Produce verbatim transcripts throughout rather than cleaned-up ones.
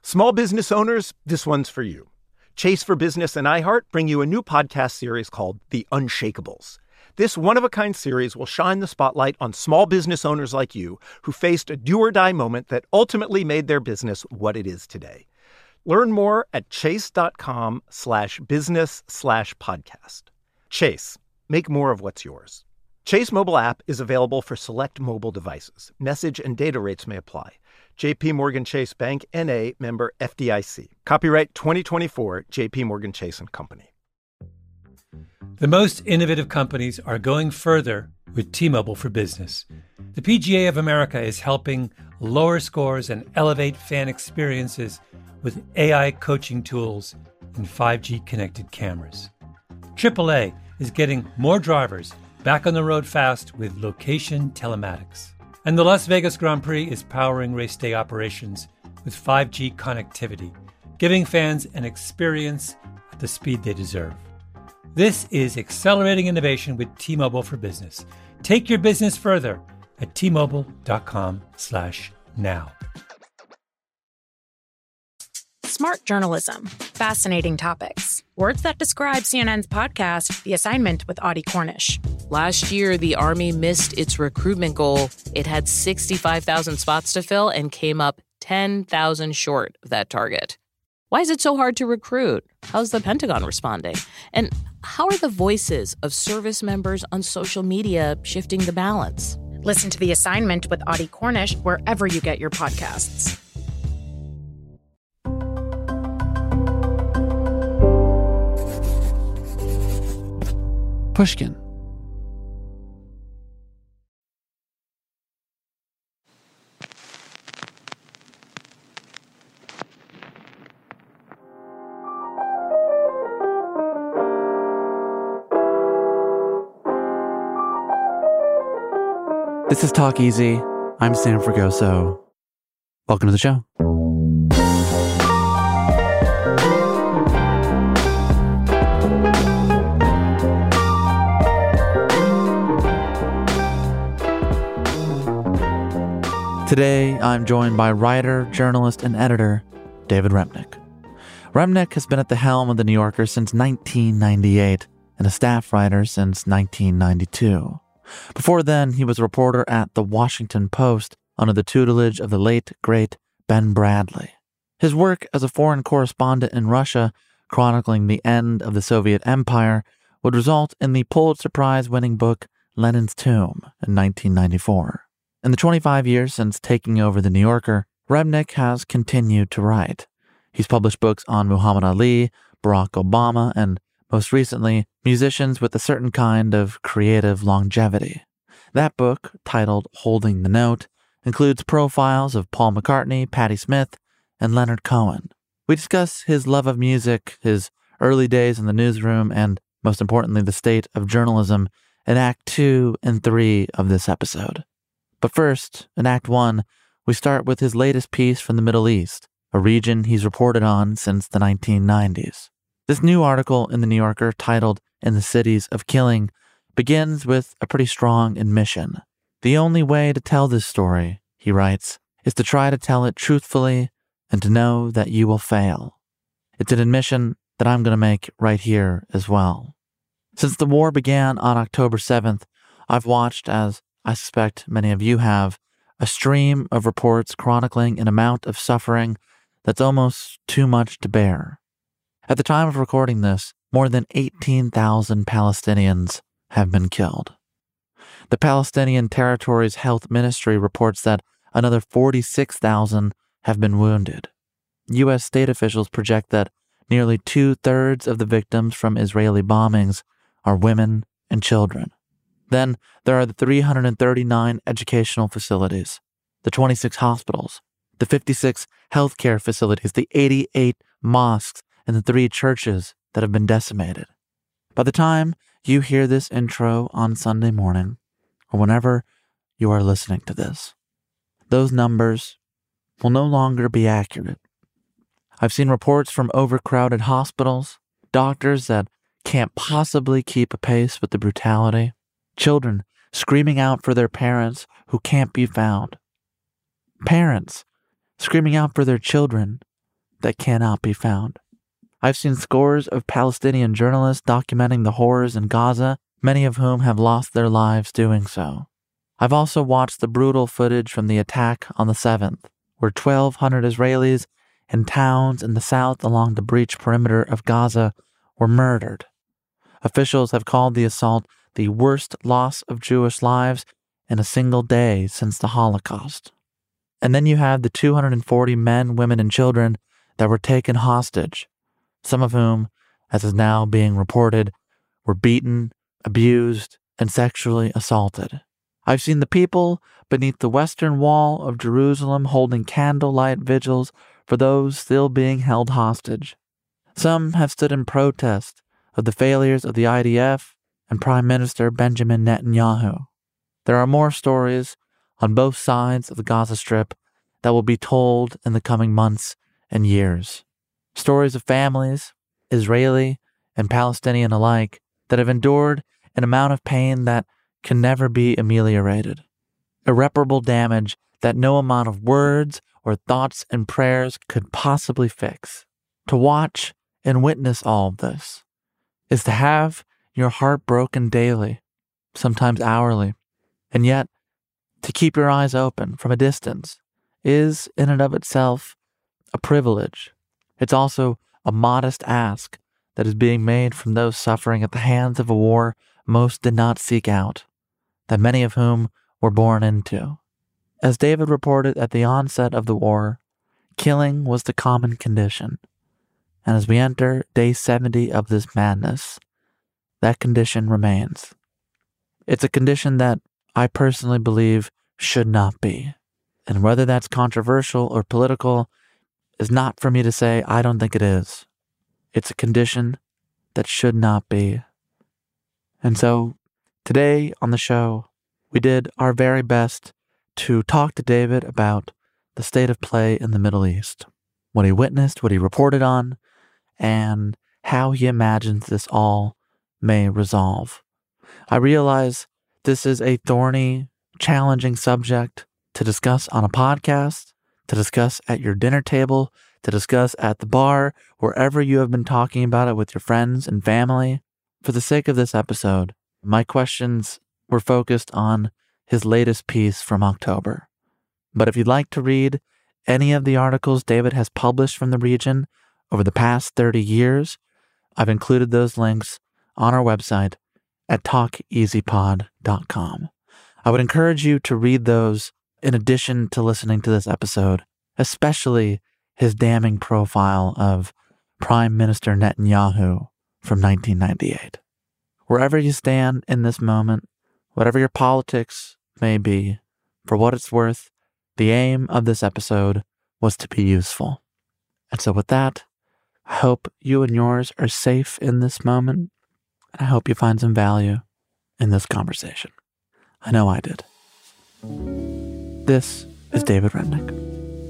Small business owners, this one's for you. Chase for Business and iHeart bring you a new podcast series called The Unshakables. This one-of-a-kind series will shine the spotlight on small business owners like you who faced a do-or-die moment that ultimately made their business what it is today. Learn more at chase.com slash business slash podcast. Chase, make more of what's yours. Chase mobile app is available for select mobile devices. Message and data rates may apply. J P Morgan Chase Bank, N A, member F D I C. Copyright twenty twenty-four, J P Morgan Chase and Company. The most innovative companies are going further with T-Mobile for Business. The P G A of America is helping lower scores and elevate fan experiences with A I coaching tools and five G connected cameras. triple A is getting more drivers back on the road fast with location telematics. And the Las Vegas Grand Prix is powering race day operations with five G connectivity, giving fans an experience at the speed they deserve. This is accelerating innovation with T-Mobile for Business. Take your business further at T-Mobile.com slash now. Smart journalism. Fascinating topics. Words that describe C N N's podcast, The Assignment with Audie Cornish. Last year, the Army missed its recruitment goal. It had sixty-five thousand spots to fill and came up ten thousand short of that target. Why is it so hard to recruit? How's the Pentagon responding? And how are the voices of service members on social media shifting the balance? Listen to The Assignment with Audie Cornish wherever you get your podcasts. Pushkin. This is Talk Easy. I'm Sam Fragoso. Welcome to the show. Today, I'm joined by writer, journalist, and editor David Remnick. Remnick has been at the helm of The New Yorker since nineteen ninety-eight and a staff writer since nineteen ninety-two. Before then, he was a reporter at The Washington Post under the tutelage of the late, great Ben Bradlee. His work as a foreign correspondent in Russia, chronicling the end of the Soviet Empire, would result in the Pulitzer Prize-winning book Lenin's Tomb in nineteen ninety-four. In the twenty-five years since taking over The New Yorker, Remnick has continued to write. He's published books on Muhammad Ali, Barack Obama, and, most recently, musicians with a certain kind of creative longevity. That book, titled Holding the Note, includes profiles of Paul McCartney, Patti Smith, and Leonard Cohen. We discuss his love of music, his early days in the newsroom, and, most importantly, the state of journalism in Act two and three of this episode. But first, in Act one, we start with his latest piece from the Middle East, a region he's reported on since the nineteen nineties. This new article in The New Yorker, titled In the Cities of Killing, begins with a pretty strong admission. The only way to tell this story, he writes, is to try to tell it truthfully and to know that you will fail. It's an admission that I'm going to make right here as well. Since the war began on October seventh, I've watched, as I suspect many of you have, a stream of reports chronicling an amount of suffering that's almost too much to bear. At the time of recording this, more than eighteen thousand Palestinians have been killed. The Palestinian Territories Health Ministry reports that another forty-six thousand have been wounded. U S state officials project that nearly two-thirds of the victims from Israeli bombings are women and children. Then there are the three hundred thirty-nine educational facilities, the twenty-six hospitals, the fifty-six healthcare facilities, the eighty-eight mosques, and the three churches that have been decimated. By the time you hear this intro on Sunday morning, or whenever you are listening to this, those numbers will no longer be accurate. I've seen reports from overcrowded hospitals, doctors that can't possibly keep a pace with the brutality, children screaming out for their parents who can't be found, parents screaming out for their children that cannot be found. I've seen scores of Palestinian journalists documenting the horrors in Gaza, many of whom have lost their lives doing so. I've also watched the brutal footage from the attack on the seventh, where twelve hundred Israelis in towns in the south along the breach perimeter of Gaza were murdered. Officials have called the assault the worst loss of Jewish lives in a single day since the Holocaust. And then you have the two hundred forty men, women, and children that were taken hostage, some of whom, as is now being reported, were beaten, abused, and sexually assaulted. I've seen the people beneath the western wall of Jerusalem holding candlelight vigils for those still being held hostage. Some have stood in protest of the failures of the I D F and Prime Minister Benjamin Netanyahu. There are more stories on both sides of the Gaza Strip that will be told in the coming months and years. Stories of families, Israeli and Palestinian alike, that have endured an amount of pain that can never be ameliorated. Irreparable damage that no amount of words or thoughts and prayers could possibly fix. To watch and witness all of this is to have your heart broken daily, sometimes hourly, and yet to keep your eyes open from a distance is in and of itself a privilege. It's also a modest ask that is being made from those suffering at the hands of a war most did not seek out, that many of whom were born into. As David reported at the onset of the war, killing was the common condition. And as we enter day seventy of this madness, that condition remains. It's a condition that I personally believe should not be. And whether that's controversial or political is not for me to say. I don't think it is. It's a condition that should not be. And so today on the show, we did our very best to talk to David about the state of play in the Middle East, what he witnessed, what he reported on, and how he imagines this all may resolve. I realize this is a thorny, challenging subject to discuss on a podcast, to discuss at your dinner table, to discuss at the bar, wherever you have been talking about it with your friends and family. For the sake of this episode, my questions were focused on his latest piece from October. But if you'd like to read any of the articles David has published from the region over the past thirty years, I've included those links on our website at talk easy pod dot com. I would encourage you to read those in addition to listening to this episode, especially his damning profile of Prime Minister Netanyahu from nineteen ninety-eight. Wherever you stand in this moment, whatever your politics may be, for what it's worth, the aim of this episode was to be useful. And so with that, I hope you and yours are safe in this moment, and I hope you find some value in this conversation. I know I did. This is David Remnick.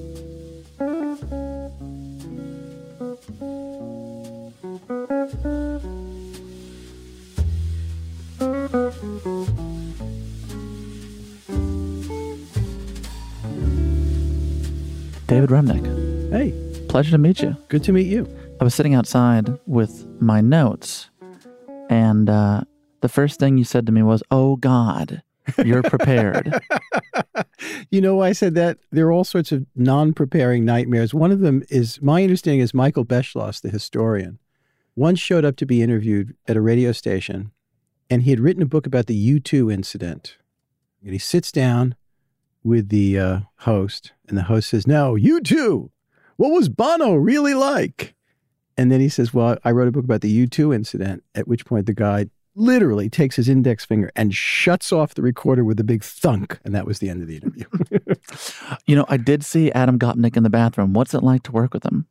David Remnick. Hey. Pleasure to meet you. Good to meet you. I was sitting outside with my notes, and uh, the first thing you said to me was, "Oh, God, you're prepared." You know why I said that? There are all sorts of non-preparing nightmares. One of them is, my understanding is Michael Beschloss, the historian, once showed up to be interviewed at a radio station, and he had written a book about the U two incident. And he sits down with the uh, host, and the host says, "No, U two, what was Bono really like?" And then he says, "Well, I wrote a book about the U two incident," at which point the guy literally takes his index finger and shuts off the recorder with a big thunk. And that was the end of the interview. You know, I did see Adam Gopnik in the bathroom. What's it like to work with him?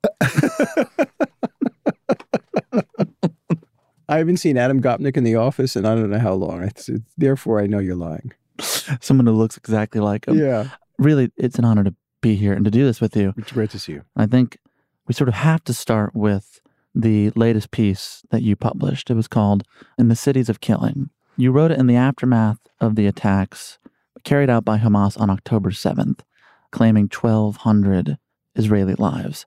I haven't seen Adam Gopnik in the office, and I don't know how long. It's, it's, therefore, I know you're lying. Someone who looks exactly like him. Yeah. Really, it's an honor to be here and to do this with you. It's great to see you. I think we sort of have to start with the latest piece that you published. It was called In the Cities of Killing. You wrote it in the aftermath of the attacks carried out by Hamas on October seventh, claiming twelve hundred Israeli lives.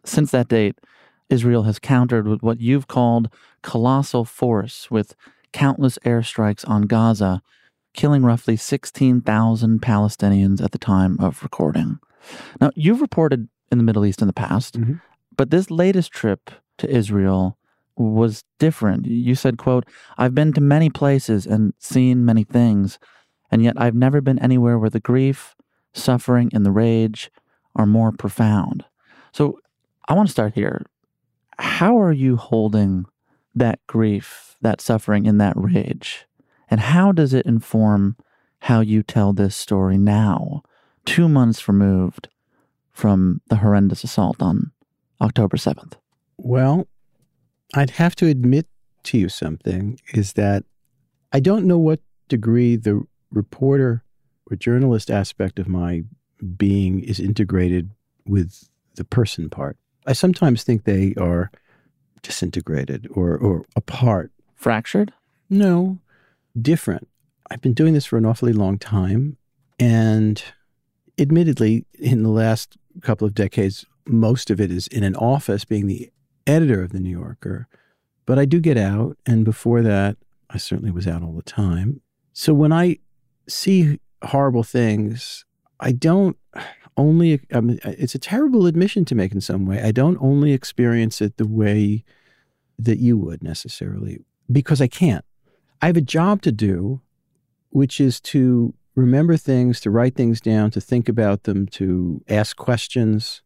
Since that date, Israel has countered with what you've called colossal force, with countless airstrikes on Gaza, killing roughly sixteen thousand Palestinians at the time of recording. Now, you've reported in the Middle East in the past, mm-hmm. but this latest trip to Israel was different. You said, quote, "I've been to many places and seen many things, and yet I've never been anywhere where the grief, suffering, and the rage are more profound." So I want to start here. How are you holding that grief, that suffering, and that rage? And how does it inform how you tell this story now, two months removed from the horrendous assault on October seventh? Well, I'd have to admit to you something, is that I don't know what degree the reporter or journalist aspect of my being is integrated with the person part. I sometimes think they are disintegrated or, or apart. Fractured? No, different. I've been doing this for an awfully long time. And admittedly, in the last couple of decades, most of it is in an office being the editor of The New Yorker. But I do get out. And before that, I certainly was out all the time. So when I see horrible things, I don't only, I mean, it's a terrible admission to make in some way. I don't only experience it the way that you would necessarily, because I can't. I have a job to do, which is to remember things, to write things down, to think about them, to ask questions,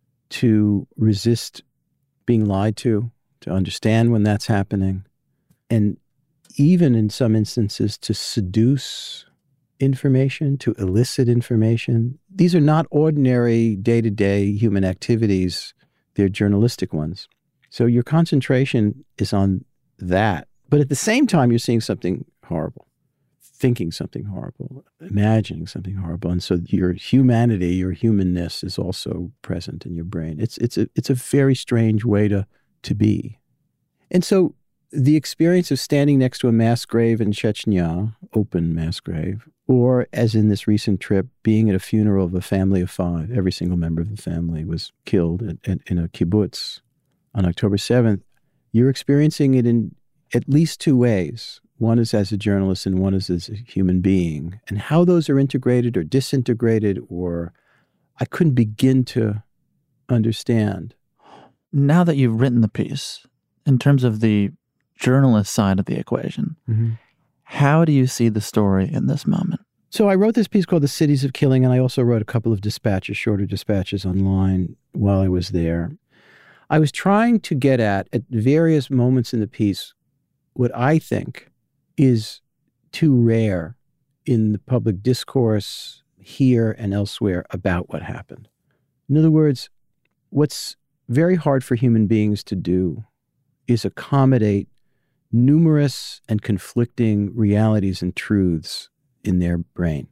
to resist being lied to, to understand when that's happening, and even in some instances to seduce information, to elicit information. These are not ordinary day-to-day human activities. They're journalistic ones. So your concentration is on that. But at the same time, you're seeing something horrible, thinking something horrible, imagining something horrible. And so your humanity, your humanness is also present in your brain. It's it's a it's a very strange way to to be. And so the experience of standing next to a mass grave in Chechnya, open mass grave, or as in this recent trip, being at a funeral of a family of five, every single member of the family was killed at, at, in a kibbutz on October seventh, you're experiencing it in at least two ways. One is as a journalist and one is as a human being. And how those are integrated or disintegrated, or I couldn't begin to understand. Now that you've written the piece, in terms of the journalist side of the equation, mm-hmm. how do you see the story in this moment? So I wrote this piece called The Cities of Killing, and I also wrote a couple of dispatches, shorter dispatches online while I was there. I was trying to get at, at various moments in the piece, what I think is too rare in the public discourse here and elsewhere about what happened. In other words, what's very hard for human beings to do is accommodate numerous and conflicting realities and truths in their brain.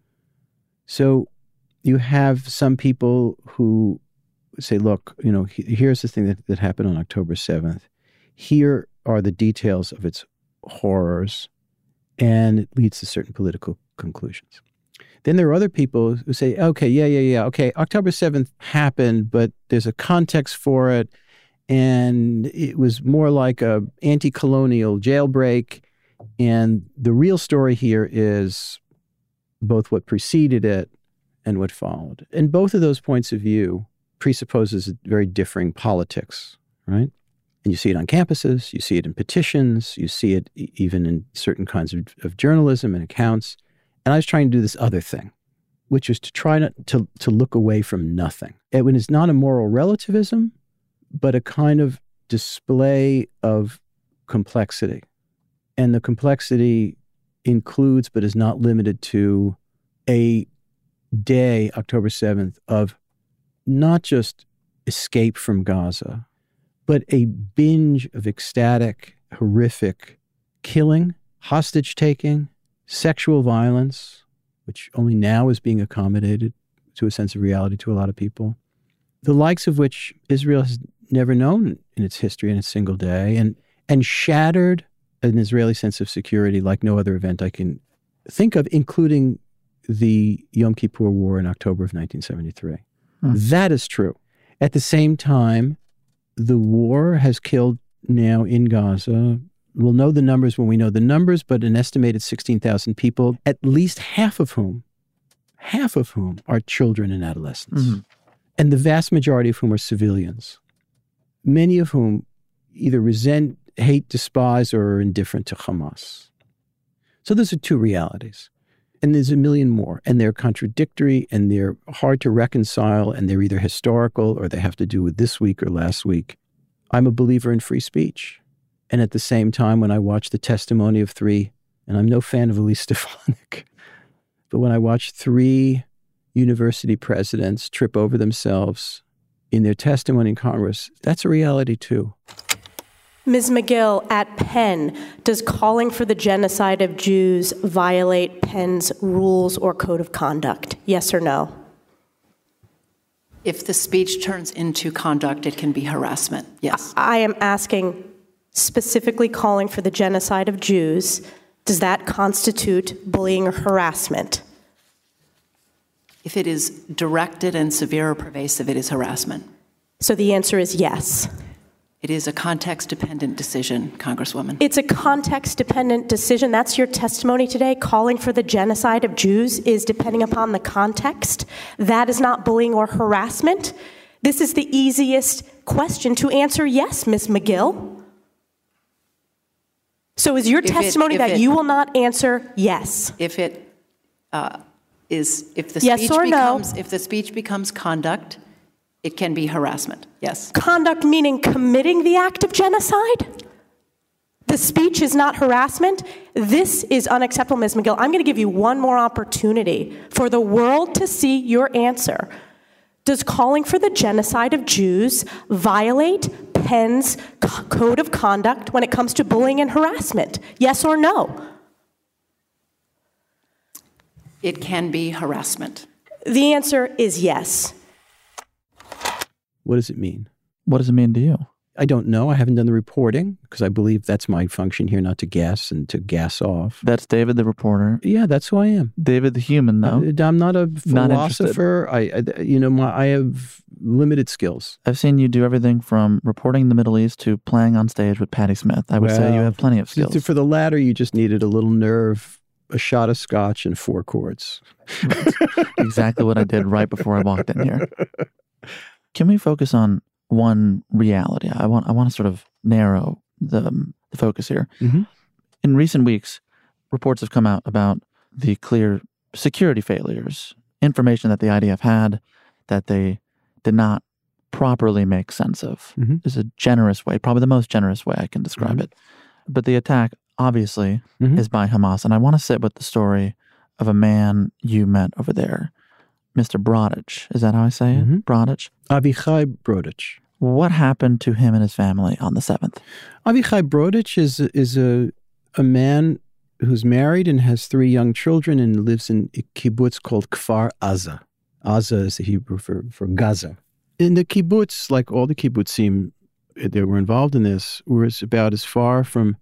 So you have some people who say, look, you know, here's the thing that, that happened on October seventh. Here are the details of its horrors, and it leads to certain political conclusions. Then there are other people who say, okay, yeah, yeah, yeah, okay, October seventh happened, but there's a context for it, and it was more like a anti-colonial jailbreak, and the real story here is both what preceded it and what followed. And both of those points of view presupposes very differing politics, right? And you see it on campuses, you see it in petitions, you see it even in certain kinds of, of journalism and accounts. And I was trying to do this other thing, which is to try not to, to look away from nothing. It is not a moral relativism, but a kind of display of complexity. And the complexity includes, but is not limited to, a day, October seventh, of not just escape from Gaza, but a binge of ecstatic, horrific killing, hostage-taking, sexual violence, which only now is being accommodated to a sense of reality to a lot of people, the likes of which Israel has never known in its history in a single day, and and shattered an Israeli sense of security like no other event I can think of, including the Yom Kippur War in October of nineteen seventy-three. Hmm. That is true. At the same time, the war has killed now in Gaza, we'll know the numbers when we know the numbers, but an estimated sixteen thousand people, at least half of whom, half of whom are children and adolescents. Mm-hmm. And the vast majority of whom are civilians, many of whom either resent, hate, despise, or are indifferent to Hamas. So those are two realities. And there's a million more. And they're contradictory, and they're hard to reconcile, and they're either historical or they have to do with this week or last week. I'm a believer in free speech. And at the same time, when I watch the testimony of three, and I'm no fan of Elise Stefanik, but when I watch three university presidents trip over themselves in their testimony in Congress, that's a reality too. Miz McGill, at Penn, does calling for the genocide of Jews violate Penn's rules or code of conduct? Yes or no? If the speech turns into conduct, it can be harassment. Yes. I am asking specifically calling for the genocide of Jews. Does that constitute bullying or harassment? If it is directed and severe or pervasive, it is harassment. So the answer is yes. It is a context-dependent decision, Congresswoman. It's a context-dependent decision. That's your testimony today. Calling for the genocide of Jews is depending upon the context. That is not bullying or harassment. This is the easiest question to answer yes, Miz McGill. So is your if testimony it, that it, you will not answer yes? If it uh, is, if the yes speech or becomes, no? if the speech becomes conduct, it can be harassment. Yes. Conduct meaning committing the act of genocide? The speech is not harassment? This is unacceptable, Miz McGill. I'm going to give you one more opportunity for the world to see your answer. Does calling for the genocide of Jews violate Penn's code of conduct when it comes to bullying and harassment? Yes or no? It can be harassment. The answer is yes. What does it mean? What does it mean to you? I don't know. I haven't done the reporting because I believe that's my function here, not to guess and to gas off. That's David, the reporter. Yeah, that's who I am. David, the human, though. I'm not a philosopher. Not I, I, you know, my, I have limited skills. I've seen you do everything from reporting the Middle East to playing on stage with Patti Smith. I would well, say you have plenty of skills. For the latter, you just needed a little nerve, a shot of scotch, and four chords. Exactly what I did right before I walked in here. Can we focus on one reality? I want I want to sort of narrow the, um, the focus here. Mm-hmm. In recent weeks, reports have come out about the clear security failures, information that the I D F had that they did not properly make sense of. Mm-hmm. Is a generous way, probably the most generous way I can describe mm-hmm. it. But the attack, obviously, mm-hmm. is by Hamas. And I want to sit with the story of a man you met over there, Mister Brodich. Is that how I say it? Mm-hmm. Brodich? Avichai Brodich. What happened to him and his family on the seventh? Avichai Brodich is, is a, a man who's married and has three young children and lives in a kibbutz called Kfar Aza. Aza is the Hebrew for, for Gaza. In the kibbutz, like all the kibbutzim that were involved in this, were about as far from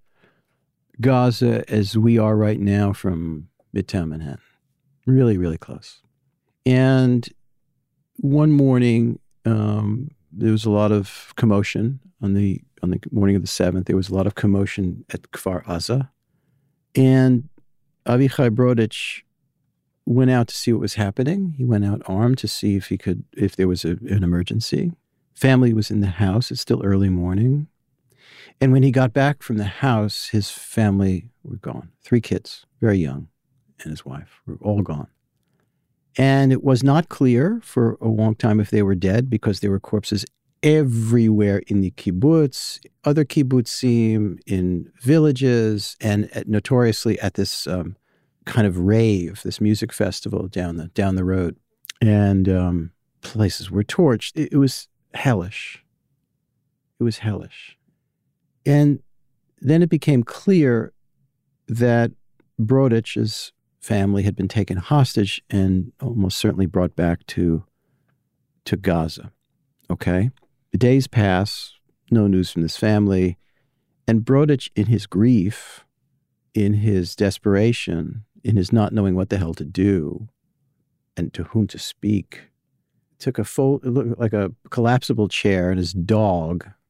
Gaza as we are right now from Midtown Manhattan. Really, really close. And one morning, um, there was a lot of commotion on the on the morning of the seventh. There was a lot of commotion at Kfar Aza. And Avichai Brodich went out to see what was happening. He went out armed to see if he could, if there was a, an emergency. Family was in the house. It's still early morning. And when he got back from the house, his family were gone. Three kids, very young, and his wife were all gone. And it was not clear for a long time if they were dead because there were corpses everywhere in the kibbutz, other kibbutzim, in villages, and at, notoriously at this um, kind of rave, this music festival down the down the road. And um, places were torched. It, it was hellish. It was hellish. And then it became clear that Brodich's family had been taken hostage and almost certainly brought back to to Gaza. Okay? The days pass, no news from this family, and Brodich, in his grief, in his desperation, in his not knowing what the hell to do and to whom to speak, took a fold, like a collapsible chair and his dog,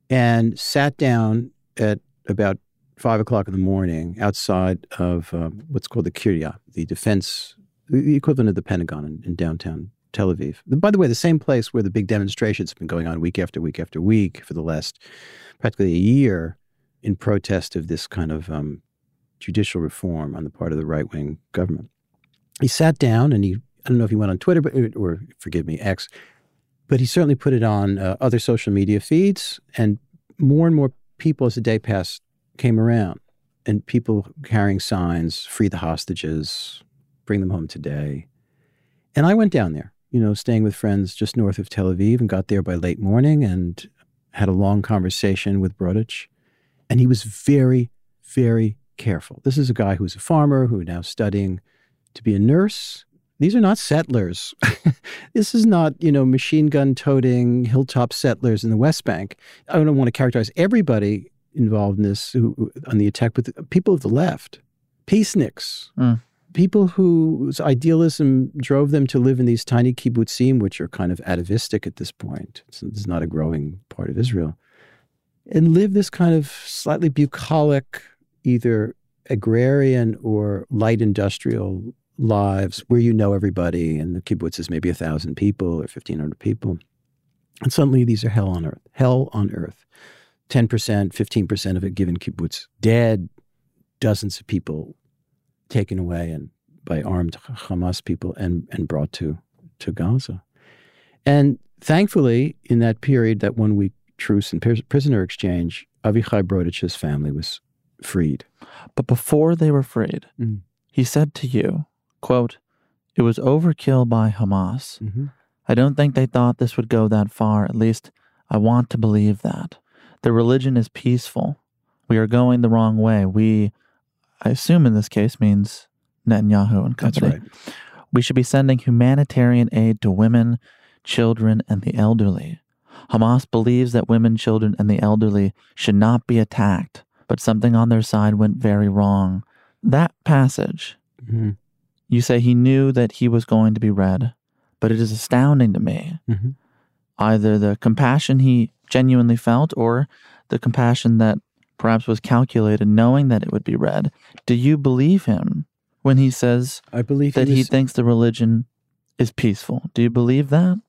and sat down at about five o'clock in the morning outside of um, what's called the Kiryat, the defense, the equivalent of the Pentagon in, in downtown Tel Aviv. By the way, the same place where the big demonstrations have been going on week after week after week for the last practically a year in protest of this kind of um, judicial reform on the part of the right-wing government. He sat down and he, I don't know if he went on Twitter, but or forgive me, X, but he certainly put it on uh, other social media feeds, and more and more people as the day passed came around, and people carrying signs, free the hostages, bring them home today. And I went down there, you know, staying with friends just north of Tel Aviv, and got there by late morning and had a long conversation with Brodich. And he was very, very careful. This is a guy who's a farmer who is now studying to be a nurse. These are not settlers. This is not, you know, machine gun toting hilltop settlers in the West Bank. I don't want to characterize everybody involved in this who, on the attack, but people of the left, peaceniks, mm. people whose idealism drove them to live in these tiny kibbutzim, which are kind of atavistic at this point. It's, it's not a growing part of Israel. And live this kind of slightly bucolic, either agrarian or light industrial lives where you know everybody, and the kibbutz is maybe a thousand people or fifteen hundred people. And suddenly these are hell on earth, hell on earth. ten percent, fifteen percent of a given kibbutz dead, dozens of people taken away and by armed Hamas people and, and brought to, to Gaza. And thankfully, in that period, that one week truce and prisoner exchange, Avichai Brodich's family was freed. But before they were freed, mm. he said to you, quote, "It was overkill by Hamas. Mm-hmm. I don't think they thought this would go that far. At least I want to believe that. Their religion is peaceful. We are going the wrong way. We," I assume in this case means Netanyahu and company. That's right. "We should be sending humanitarian aid to women, children, and the elderly. Hamas believes that women, children, and the elderly should not be attacked, but something on their side went very wrong." That passage, mm-hmm. you say he knew that he was going to be read, but it is astounding to me. Mm-hmm. Either the compassion he genuinely felt or the compassion that perhaps was calculated knowing that it would be read. Do you believe him when he says I believe that he, was, he thinks the religion is peaceful? Do you believe that?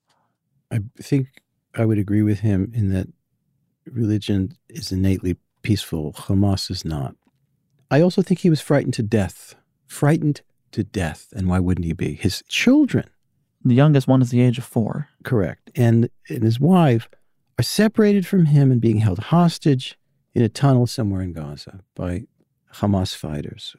I think I would agree with him in that religion is innately peaceful. Hamas is not. I also think he was frightened to death. Frightened to death. And why wouldn't he be? His children. The youngest one is the age of four. Correct. And, and his wife are separated from him and being held hostage in a tunnel somewhere in Gaza by Hamas fighters.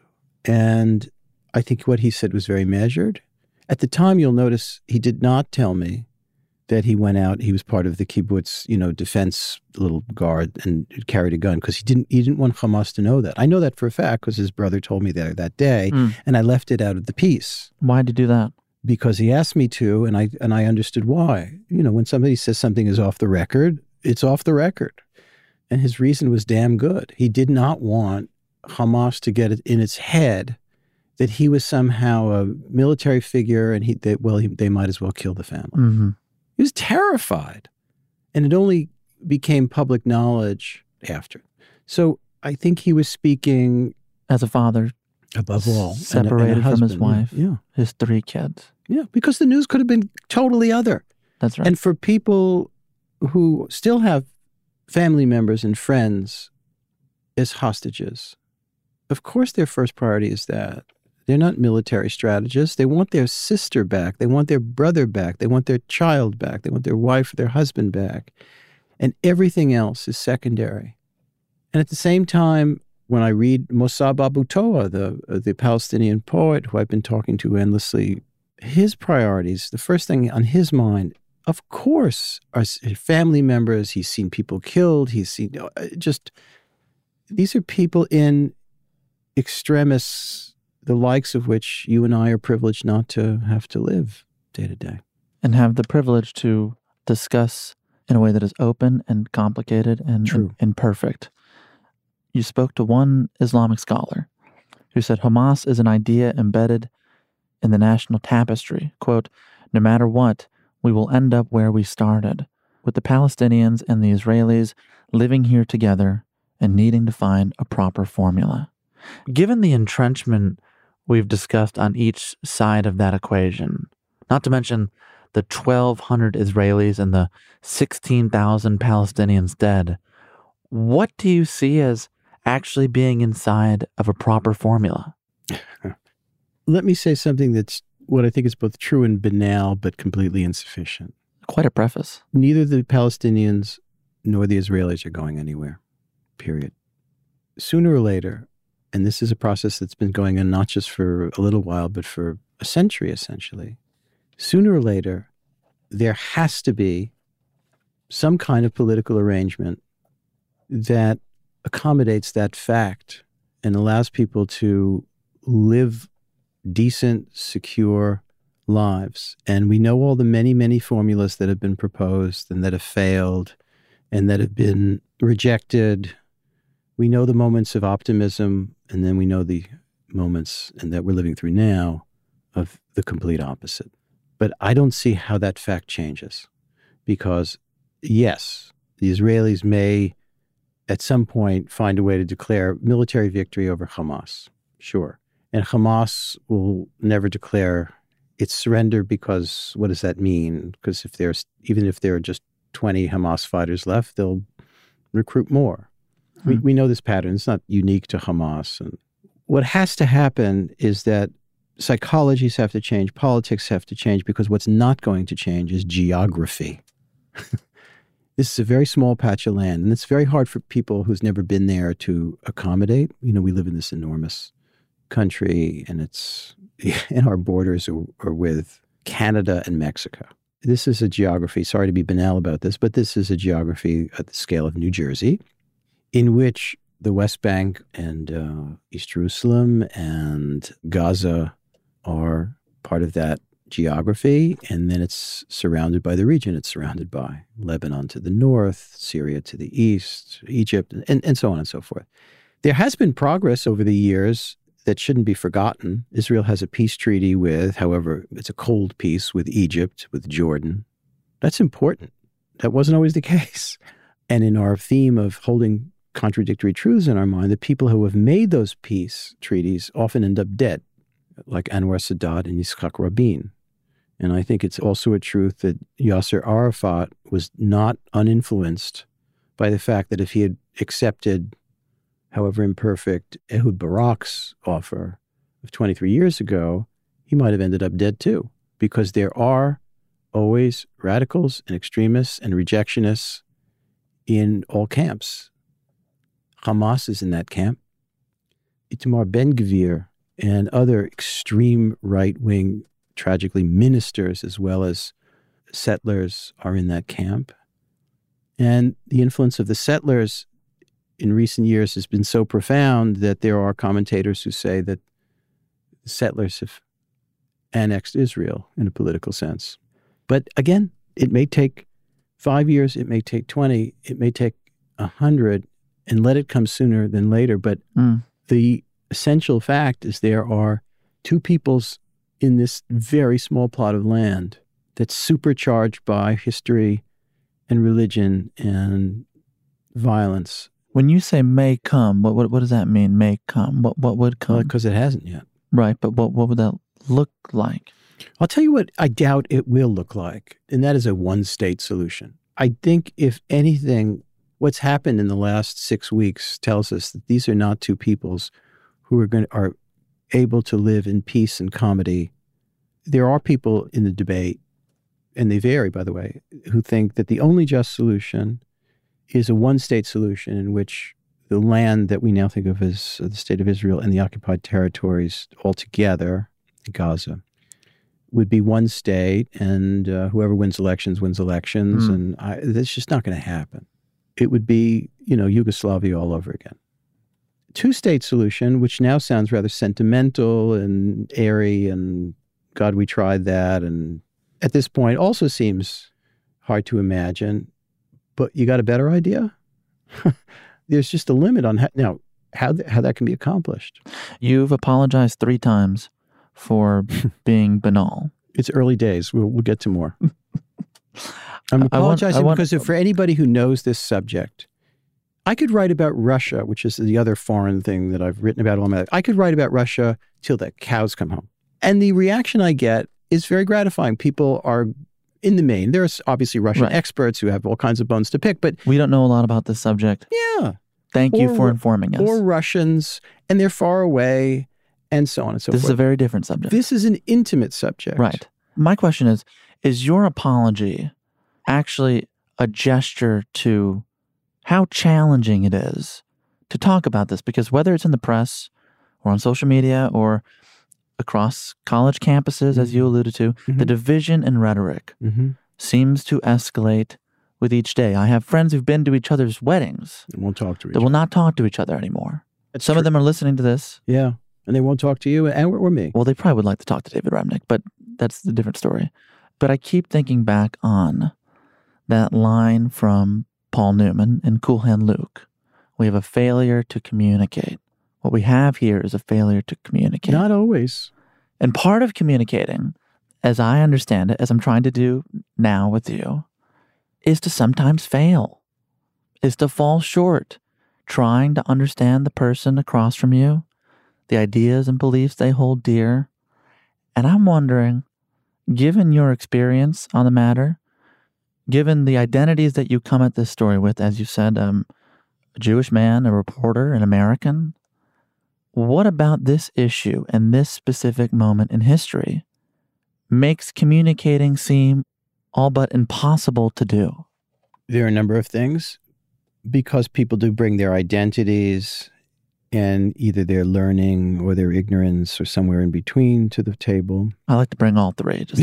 And I think what he said was very measured. At the time, you'll notice he did not tell me that he went out, he was part of the kibbutz, you know, defense little guard and carried a gun, because he didn't he didn't want Hamas to know that. I know that for a fact because his brother told me that that day, mm. and I left it out of the piece. Why'd you do that? Because he asked me to, and I and I understood why. You know, when somebody says something is off the record, it's off the record. And his reason was damn good. He did not want Hamas to get it in its head that he was somehow a military figure and he that well he, they might as well kill the family. Mm-hmm. He was terrified. And it only became public knowledge after. So I think he was speaking as a father, above all, separated and a, and a from his wife, yeah. his three kids. Yeah, because the news could have been totally other. That's right. And for people who still have family members and friends as hostages, of course their first priority is that. They're not military strategists. They want their sister back. They want their brother back. They want their child back. They want their wife, their husband back. And everything else is secondary. And at the same time, when I read Mossab Abu Toa, the, uh, the Palestinian poet who I've been talking to endlessly, his priorities, the first thing on his mind, of course, are family members. He's seen people killed. He's seen uh, just, these are people in extremis, the likes of which you and I are privileged not to have to live day to day. And have the privilege to discuss in a way that is open and complicated and, and imperfect. You spoke to one Islamic scholar who said Hamas is an idea embedded in the national tapestry. Quote, "No matter what, we will end up where we started. with the Palestinians and the Israelis living here together and needing to find a proper formula. Given the entrenchment we've discussed on each side of that equation, not to mention the twelve hundred Israelis and the sixteen thousand Palestinians dead, what do you see as actually being inside of a proper formula? Let me say something that's what I think is both true and banal, but completely insufficient. Quite a preface. Neither the Palestinians nor the Israelis are going anywhere, period. Sooner or later, and this is a process that's been going on not just for a little while, but for a century, essentially. Sooner or later, there has to be some kind of political arrangement that accommodates that fact and allows people to live decent, secure lives. And we know all the many, many formulas that have been proposed and that have failed and that have been rejected. We know the moments of optimism, and then we know the moments, and that we're living through now, of the complete opposite. But I don't see how that fact changes, because yes, the Israelis may at some point find a way to declare military victory over Hamas, sure. And Hamas will never declare its surrender, because what does that mean? Because if there's, even if there are just twenty Hamas fighters left, they'll recruit more. Hmm. We, we know this pattern. It's not unique to Hamas. And what has to happen is that psychologies have to change, politics have to change, because what's not going to change is geography. This is a very small patch of land, and it's very hard for people who's never been there to accommodate. You know, we live in this enormous country, and it's, and our borders are, are with Canada and Mexico. This is a geography, sorry to be banal about this, but this is a geography at the scale of New Jersey, in which the West Bank and uh, East Jerusalem and Gaza are part of that geography, and then it's surrounded by the region it's surrounded by. Lebanon to the north, Syria to the east, Egypt, and, and so on and so forth. There has been progress over the years that shouldn't be forgotten. Israel has a peace treaty with, however, it's a cold peace with Egypt, with Jordan. That's important. That wasn't always the case. And in our theme of holding contradictory truths in our mind, the people who have made those peace treaties often end up dead, like Anwar Sadat and Yitzhak Rabin. And I think it's also a truth that Yasser Arafat was not uninfluenced by the fact that if he had accepted, however imperfect, Ehud Barak's offer of twenty-three years ago, he might have ended up dead too, because there are always radicals and extremists and rejectionists in all camps. Hamas is in that camp. Itamar Ben-Gvir and other extreme right-wing, tragically, ministers as well as settlers are in that camp. And the influence of the settlers in recent years has been so profound that there are commentators who say that the settlers have annexed Israel in a political sense. But again, it may take five years, it may take twenty, it may take a hundred, and let it come sooner than later. But mm. the essential fact is there are two peoples in this very small plot of land that's supercharged by history and religion and violence. When you say may come, what what, what does that mean, may come? What what would come? Because well, it hasn't yet. Right, but what, what would that look like? I'll tell you what I doubt it will look like, and that is a one-state solution. I think, if anything, what's happened in the last six weeks tells us that these are not two peoples who are going to, are able to live in peace and comity. There are people in the debate, and they vary, by the way, who think that the only just solution is a one-state solution in which the land that we now think of as the state of Israel and the occupied territories altogether, Gaza, would be one state, and uh, whoever wins elections wins elections, mm. and I, that's just not going to happen. It would be, you know, Yugoslavia all over again. Two-state solution, which now sounds rather sentimental and airy, and God, we tried that, and at this point also seems hard to imagine. But you got a better idea? There's just a limit on how, now how th- how that can be accomplished. You've apologized three times for being banal. It's early days. We'll, we'll get to more. I'm I want- apologizing I want- because if, for anybody who knows this subject, I could write about Russia, which is the other foreign thing that I've written about all my life. I could write about Russia till the cows come home. And the reaction I get is very gratifying. People are, in the main, there's obviously Russian Right. experts who have all kinds of bones to pick, but We don't know a lot about this subject. yeah. Thank you Or- for informing us. Or Russians, and they're far away, and so on and so this forth. is a very different subject. This is an intimate subject. Right. My question is, is your apology actually a gesture to how challenging it is to talk about this? Because whether it's in the press or on social media or across college campuses, as you alluded to, Mhm. the division in rhetoric Mm-hmm. seems to escalate with each day. I have friends who've been to each other's weddings They won't talk to each that other. will not talk to each other anymore. That's Some true. of them are listening to this. Yeah. And they won't talk to you and, or me. Well, they probably would like to talk to David Remnick, but that's a different story. But I keep thinking back on that line from Paul Newman in Cool Hand Luke. We have a failure to communicate. What we have here is a failure to communicate. Not always. And part of communicating, as I understand it, as I'm trying to do now with you, is to sometimes fail, is to fall short, trying to understand the person across from you, the ideas and beliefs they hold dear. And I'm wondering, given your experience on the matter, given the identities that you come at this story with, as you said, um, a Jewish man, a reporter, an American, what about this issue and this specific moment in history makes communicating seem all but impossible to do? There are a number of things because people do bring their identities and either their learning or their ignorance or somewhere in between to the table. I like to bring all three. Just,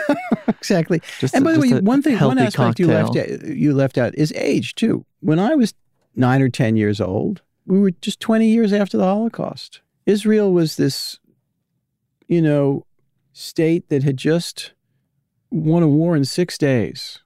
Exactly. just And a- by the way, just a one thing, one healthy aspect you cocktail. left, out, you left out is age too. When I was nine or ten years old, we were just twenty years after the Holocaust. Israel was this, you know, state that had just won a war in six days.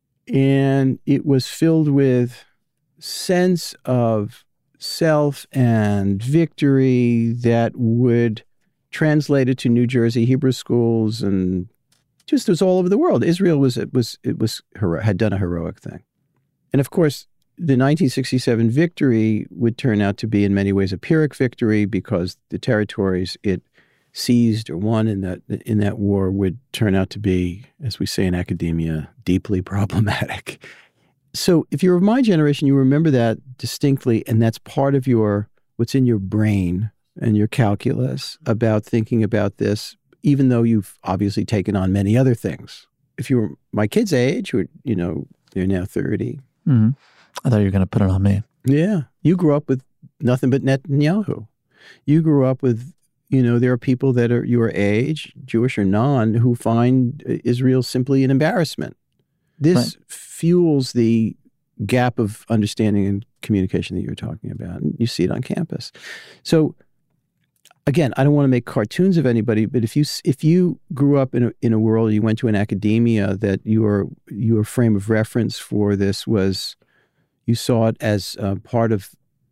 And it was filled with sense of self and victory that would translate it to New Jersey Hebrew schools and just it was all over the world. Israel was it was it was hero- had done a heroic thing, and of course, the nineteen sixty-seven victory would turn out to be in many ways a Pyrrhic victory because the territories it seized or won in that in that war would turn out to be, as we say in academia, deeply problematic. So, if you're of my generation, you remember that distinctly, and that's part of your what's in your brain and your calculus about thinking about this, even though you've obviously taken on many other things. If you were my kids' age, who, you know, they're now thirty. Mm-hmm. I thought you were going to put it on me. Yeah. You grew up with nothing but Netanyahu. You grew up with, you know, there are people that are your age, Jewish or non, who find Israel simply an embarrassment. This Right. fuels the gap of understanding and communication that you're talking about. And you see it on campus. So, again, I don't want to make cartoons of anybody, but if you if you grew up in a in a world, you went to an academia that your your frame of reference for this was, you saw it as uh, part of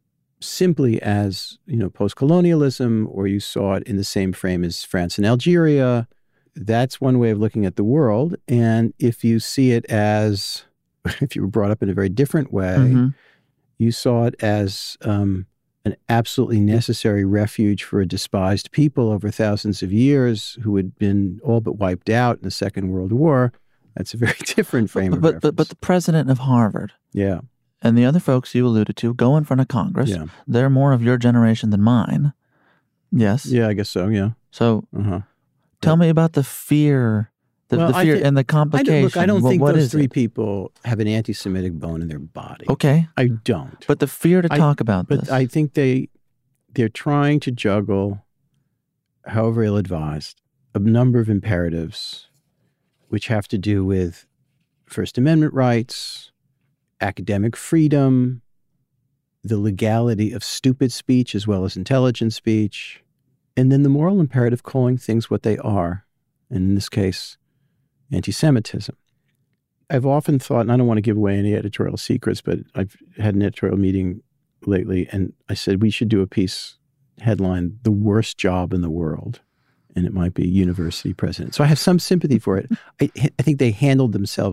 simply as, you know, post-colonialism, or you saw it in the same frame as France and Algeria. That's one way of looking at the world. And if you see it as, if you were brought up in a very different way, Mm-hmm. you saw it as um, an absolutely necessary refuge for a despised people over thousands of years who had been all but wiped out in the Second World War. That's a very different frame But, of but, reference. but, but the president of Harvard yeah, and the other folks you alluded to go in front of Congress. yeah, They're more of your generation than mine. Yes. yeah. I guess so. Yeah. So Uh-huh. tell me about the fear, the, Well, the I fear thi- and the I complication. don't, look, I don't What- think what those is three it? people have an anti-Semitic bone in their body. Okay. I don't. But the fear to I- talk about But this. I think they they're trying to juggle, however ill-advised, a number of imperatives, which have to do with First Amendment rights, academic freedom, the legality of stupid speech as well as intelligent speech, and then the moral imperative calling things what they are, and in this case, anti-Semitism. I've often thought, and I don't want to give away any editorial secrets, but I've had an editorial meeting lately, and I said we should do a piece headline, "The Worst Job in the World," and it might be university president. So I have some sympathy for it. I, I think they handled themselves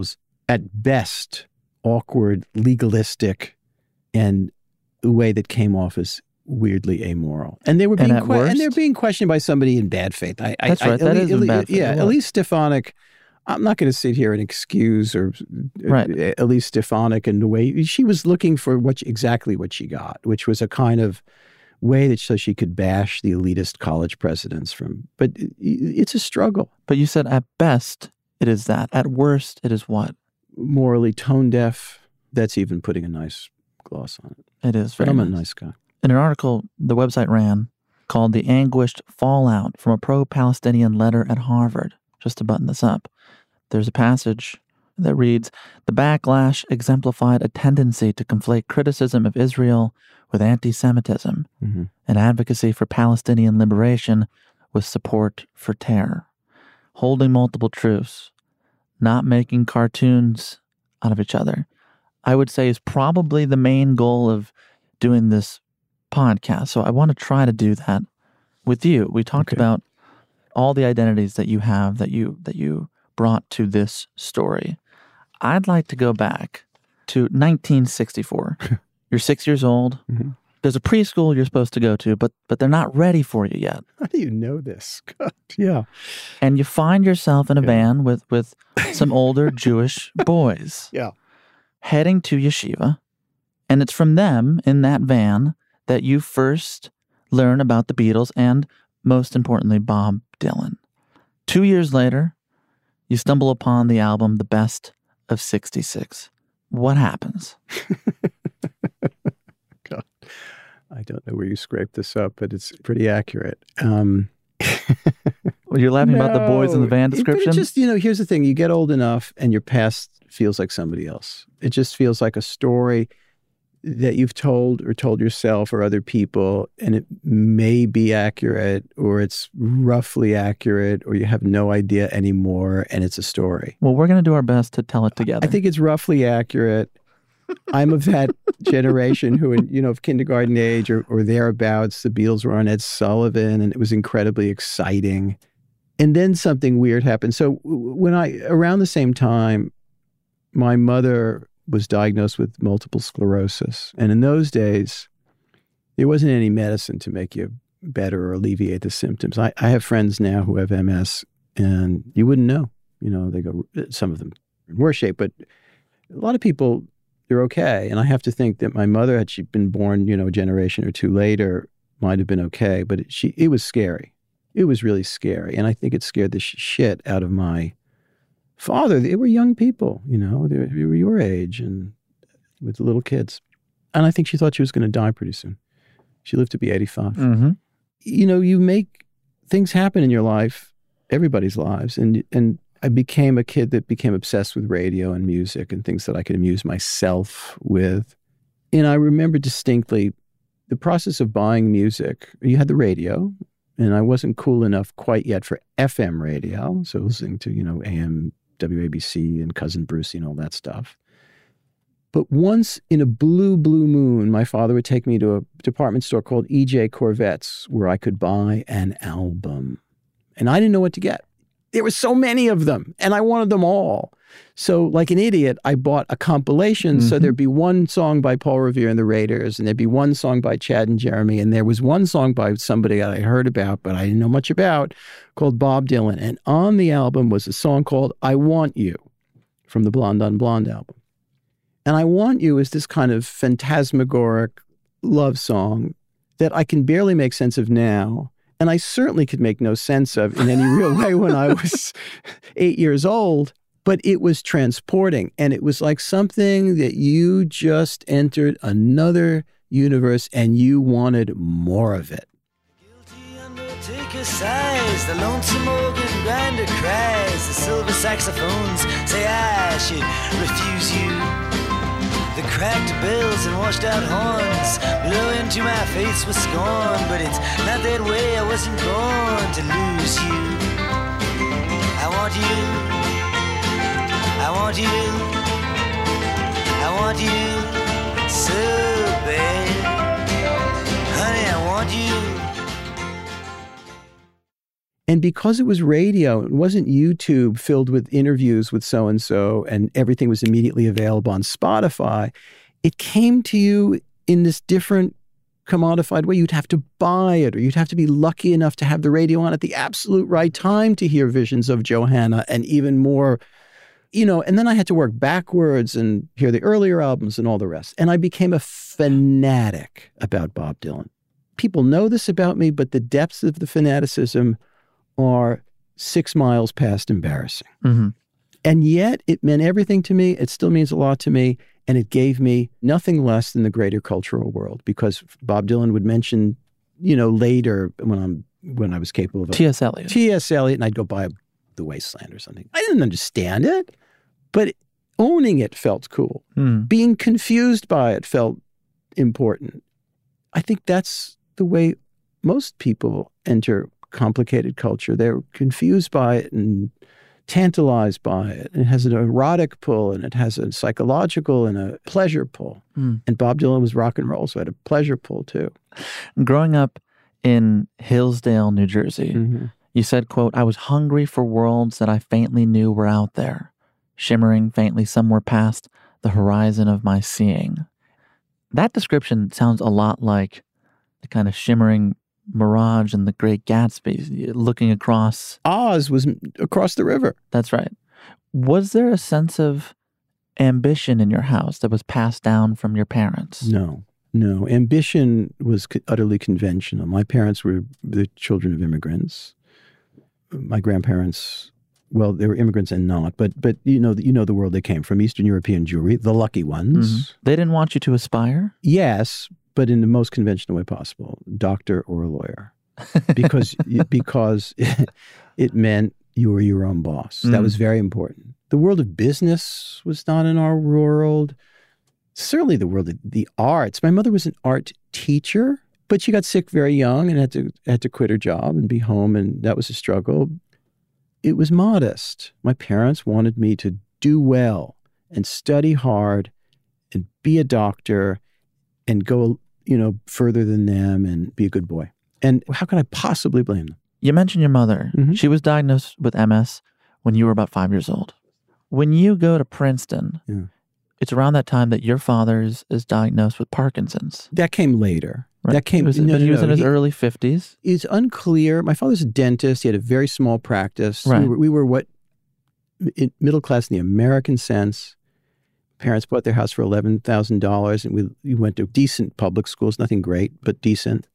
at best, awkward, legalistic, and a way that came off as weirdly amoral. And they were being And at que- and they're worst- being questioned by somebody in bad faith. I, I, That's right. I, That Eli- is in Eli- bad faith. Yeah, It was. Elise Stefanik. I'm not going to sit here and excuse or Right. uh, Elise Stefanik and the way she was looking for what exactly what she got, which was a kind of way that so she could bash the elitist college presidents from. But it- it's a struggle. But you said at best it is that. At worst it is what? Morally tone deaf. That's even putting a nice gloss on it. It is But very I'm a nice. nice guy. In an article the website ran called The Anguished Fallout from a Pro-Palestinian Letter at Harvard, just to button this up, there's a passage that reads, "The backlash exemplified a tendency to conflate criticism of Israel with anti-Semitism Mm-hmm. and advocacy for Palestinian liberation with support for terror. Holding multiple truths, not making cartoons out of each other, I would say is probably the main goal of doing this podcast. So I want to try to do that with you. We talked Okay. about all the identities that you have, that you that you brought to this story. I'd like to go back to nineteen sixty-four. You're six years old. Mhm. There's a preschool you're supposed to go to, but but they're not ready for you yet. How do you know this? God, yeah. And you find yourself in a Yeah. van with with some older Jewish boys. Yeah. Heading to yeshiva. And it's from them in that van that you first learn about the Beatles and, most importantly, Bob Dylan. Two years later, you stumble upon the album The Best of sixty-six. What happens? God, I don't know where you scraped this up, but it's pretty accurate. Um, Well, you're laughing about the boys in the van No, it- but description? It just, you know, here's the thing. You get old enough and your past feels like somebody else. It just feels like a story that you've told or told yourself or other people, and it may be accurate or it's roughly accurate or you have no idea anymore and it's a story. Well, we're going to do our best to tell it together. I think it's roughly accurate. I'm of that generation who, in, you know, of kindergarten age or, or thereabouts, the Beatles were on Ed Sullivan and it was incredibly exciting. And then something weird happened. So when I, around the same time, my mother was diagnosed with multiple sclerosis. And in those days, there wasn't any medicine to make you better or alleviate the symptoms. I, I have friends now who have M S and you wouldn't know. You know, they go, some of them are in worse shape, but a lot of people, they're okay. And I have to think that my mother, had she been born, you know, a generation or two later, might have been okay. But it, she, it was scary. It was really scary. And I think it scared the sh- shit out of my father. They were young people, you know, they were, they were your age and with little kids. And I think she thought she was going to die pretty soon. She lived to be eighty-five. Mm-hmm. You know, you make things happen in your life, everybody's lives. And, and I became a kid that became obsessed with radio and music and things that I could amuse myself with. And I remember distinctly the process of buying music. You had the radio, and I wasn't cool enough quite yet for F M radio. So listening to, you know, A M, W A B C and Cousin Brucey and all that stuff. But once in a blue, blue moon, my father would take me to a department store called E J Corvettes where I could buy an album. And I didn't know what to get. There were so many of them, and I wanted them all. So like an idiot, I bought a compilation. Mm-hmm. So there'd be one song by Paul Revere and the Raiders, and there'd be one song by Chad and Jeremy, and there was one song by somebody that I heard about, but I didn't know much about, called Bob Dylan. And on the album was a song called I Want You from the Blonde on Blonde album. And I Want You is this kind of phantasmagoric love song that I can barely make sense of now. And I certainly could make no sense of in any real way when I was eight years old. But it was transporting. And it was like something that you just entered another universe and you wanted more of it. Guilty undertaker sighs, the lonesome organ grinder cries, the silver saxophones say I should refuse you. The cracked bells and washed out horns blow into my face with scorn, but it's not that way, I wasn't born to lose you. I want you, I want you, I want you so bad, honey, I want you. And because it was radio, it wasn't YouTube filled with interviews with so-and-so and everything was immediately available on Spotify, it came to you in this different commodified way. You'd have to buy it, or you'd have to be lucky enough to have the radio on at the absolute right time to hear Visions of Johanna and even more, you know, and then I had to work backwards and hear the earlier albums and all the rest. And I became a fanatic about Bob Dylan. People know this about me, but the depths of the fanaticism are six miles past embarrassing. Mm-hmm. And yet it meant everything to me. It still means a lot to me. And it gave me nothing less than the greater cultural world, because Bob Dylan would mention, you know, later when I'm when I was capable of T S. Eliot. T S. Eliot, and I'd go buy The Wasteland or something. I didn't understand it, but owning it felt cool. Mm. Being confused by it felt important. I think that's the way most people enter complicated culture. They're confused by it and tantalized by it. It has an erotic pull, and it has a psychological and a pleasure pull. Mm. And Bob Dylan was rock and roll, so it had a pleasure pull too. Growing up in Hillsdale, New Jersey, Mm-hmm. you said, quote, "I was hungry for worlds that I faintly knew were out there, shimmering faintly somewhere past the horizon of my seeing." That description sounds a lot like the kind of shimmering mirage in The Great Gatsby, looking across. Oz was across the river. That's right. Was there a sense of ambition in your house that was passed down from your parents? No, no. Ambition was co- utterly conventional. My parents were the children of immigrants. My grandparents, well, they were immigrants and not, but but you know you know the world they came from, Eastern European Jewry, the lucky ones. Mm-hmm. They didn't want you to aspire? Yes, but in the most conventional way possible, doctor or a lawyer, because because it, it meant you were your own boss. Mm. That was very important. The world of business was not in our world. Certainly the world of the arts. My mother was an art teacher, but she got sick very young and had to had to quit her job and be home, and that was a struggle. It was modest. My parents wanted me to do well and study hard and be a doctor and go, you know, further than them and be a good boy. And how can I possibly blame them? You mentioned your mother. Mm-hmm. She was diagnosed with M S when you were about five years old. When you go to Princeton, Yeah. it's around that time that your father is, is diagnosed with Parkinson's. That came later. Right? That came. He was, no, but no, he was no. in his He- early fifties. It's unclear. My father's a dentist. He had a very small practice. Right. We were, we were what, in, middle class in the American sense. Parents bought their house for eleven thousand dollars, and we, we went to decent public schools, nothing great, but decent.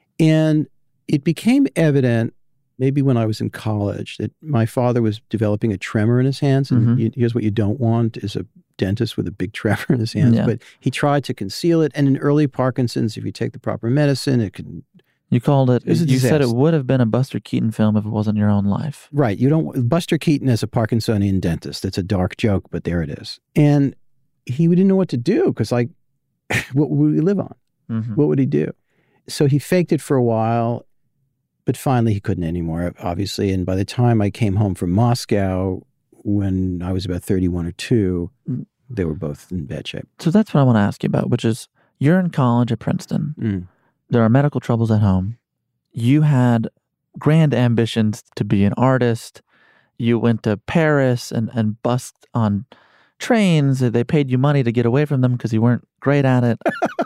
And it became evident, maybe when I was in college, that my father was developing a tremor in his hands. And Mhm. you, here's what you don't want is a dentist with a big tremor in his hands. Yeah. But he tried to conceal it. And in early Parkinson's, if you take the proper medicine, it can... You called it, It was a you said it disaster. would have been a Buster Keaton film if it wasn't your own life. Right. You don't... Buster Keaton as a Parkinsonian dentist. It's a dark joke, but there it is. And he didn't know what to do because, like, what would we live on? Mm-hmm. What would he do? So he faked it for a while, but finally he couldn't anymore, obviously. And by the time I came home from Moscow, when I was about thirty-one or two, Mm. they were both in bad shape. So that's what I want to ask you about, which is you're in college at Princeton. Mm. There are medical troubles at home. You had grand ambitions to be an artist. You went to Paris and, and busked on trains. They paid you money to get away from them because you weren't great at it.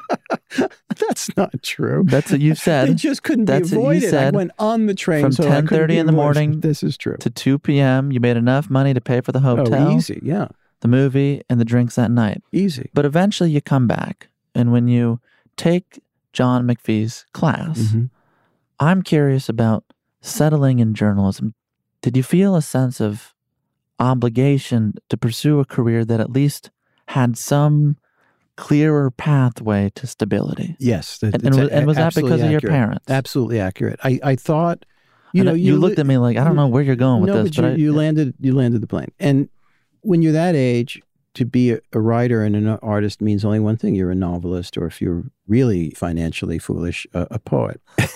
That's not true. That's what you said. It just couldn't That's be what you avoided. said. I went on the train From so I ten couldn't thirty be in the avoided. morning This is true. to two p.m. You made enough money to pay for the hotel, Oh, easy. Yeah, the movie, and the drinks that night. easy. But eventually you come back, and when you take John McPhee's class, Mhm. I'm curious about settling in journalism. Did you feel a sense of obligation to pursue a career that at least had some clearer pathway to stability? Yes. that- And, it's and, was, and was that absolutely because of your accurate. parents? Absolutely accurate. I, I thought, you And know, you, li- looked at me like, I don't know where you're going with no, this, but, but, you, I, you landed you landed the plane. And when you're that age, to be a, a writer and an artist means only one thing: you're a novelist, or if you're really financially foolish, a, a poet.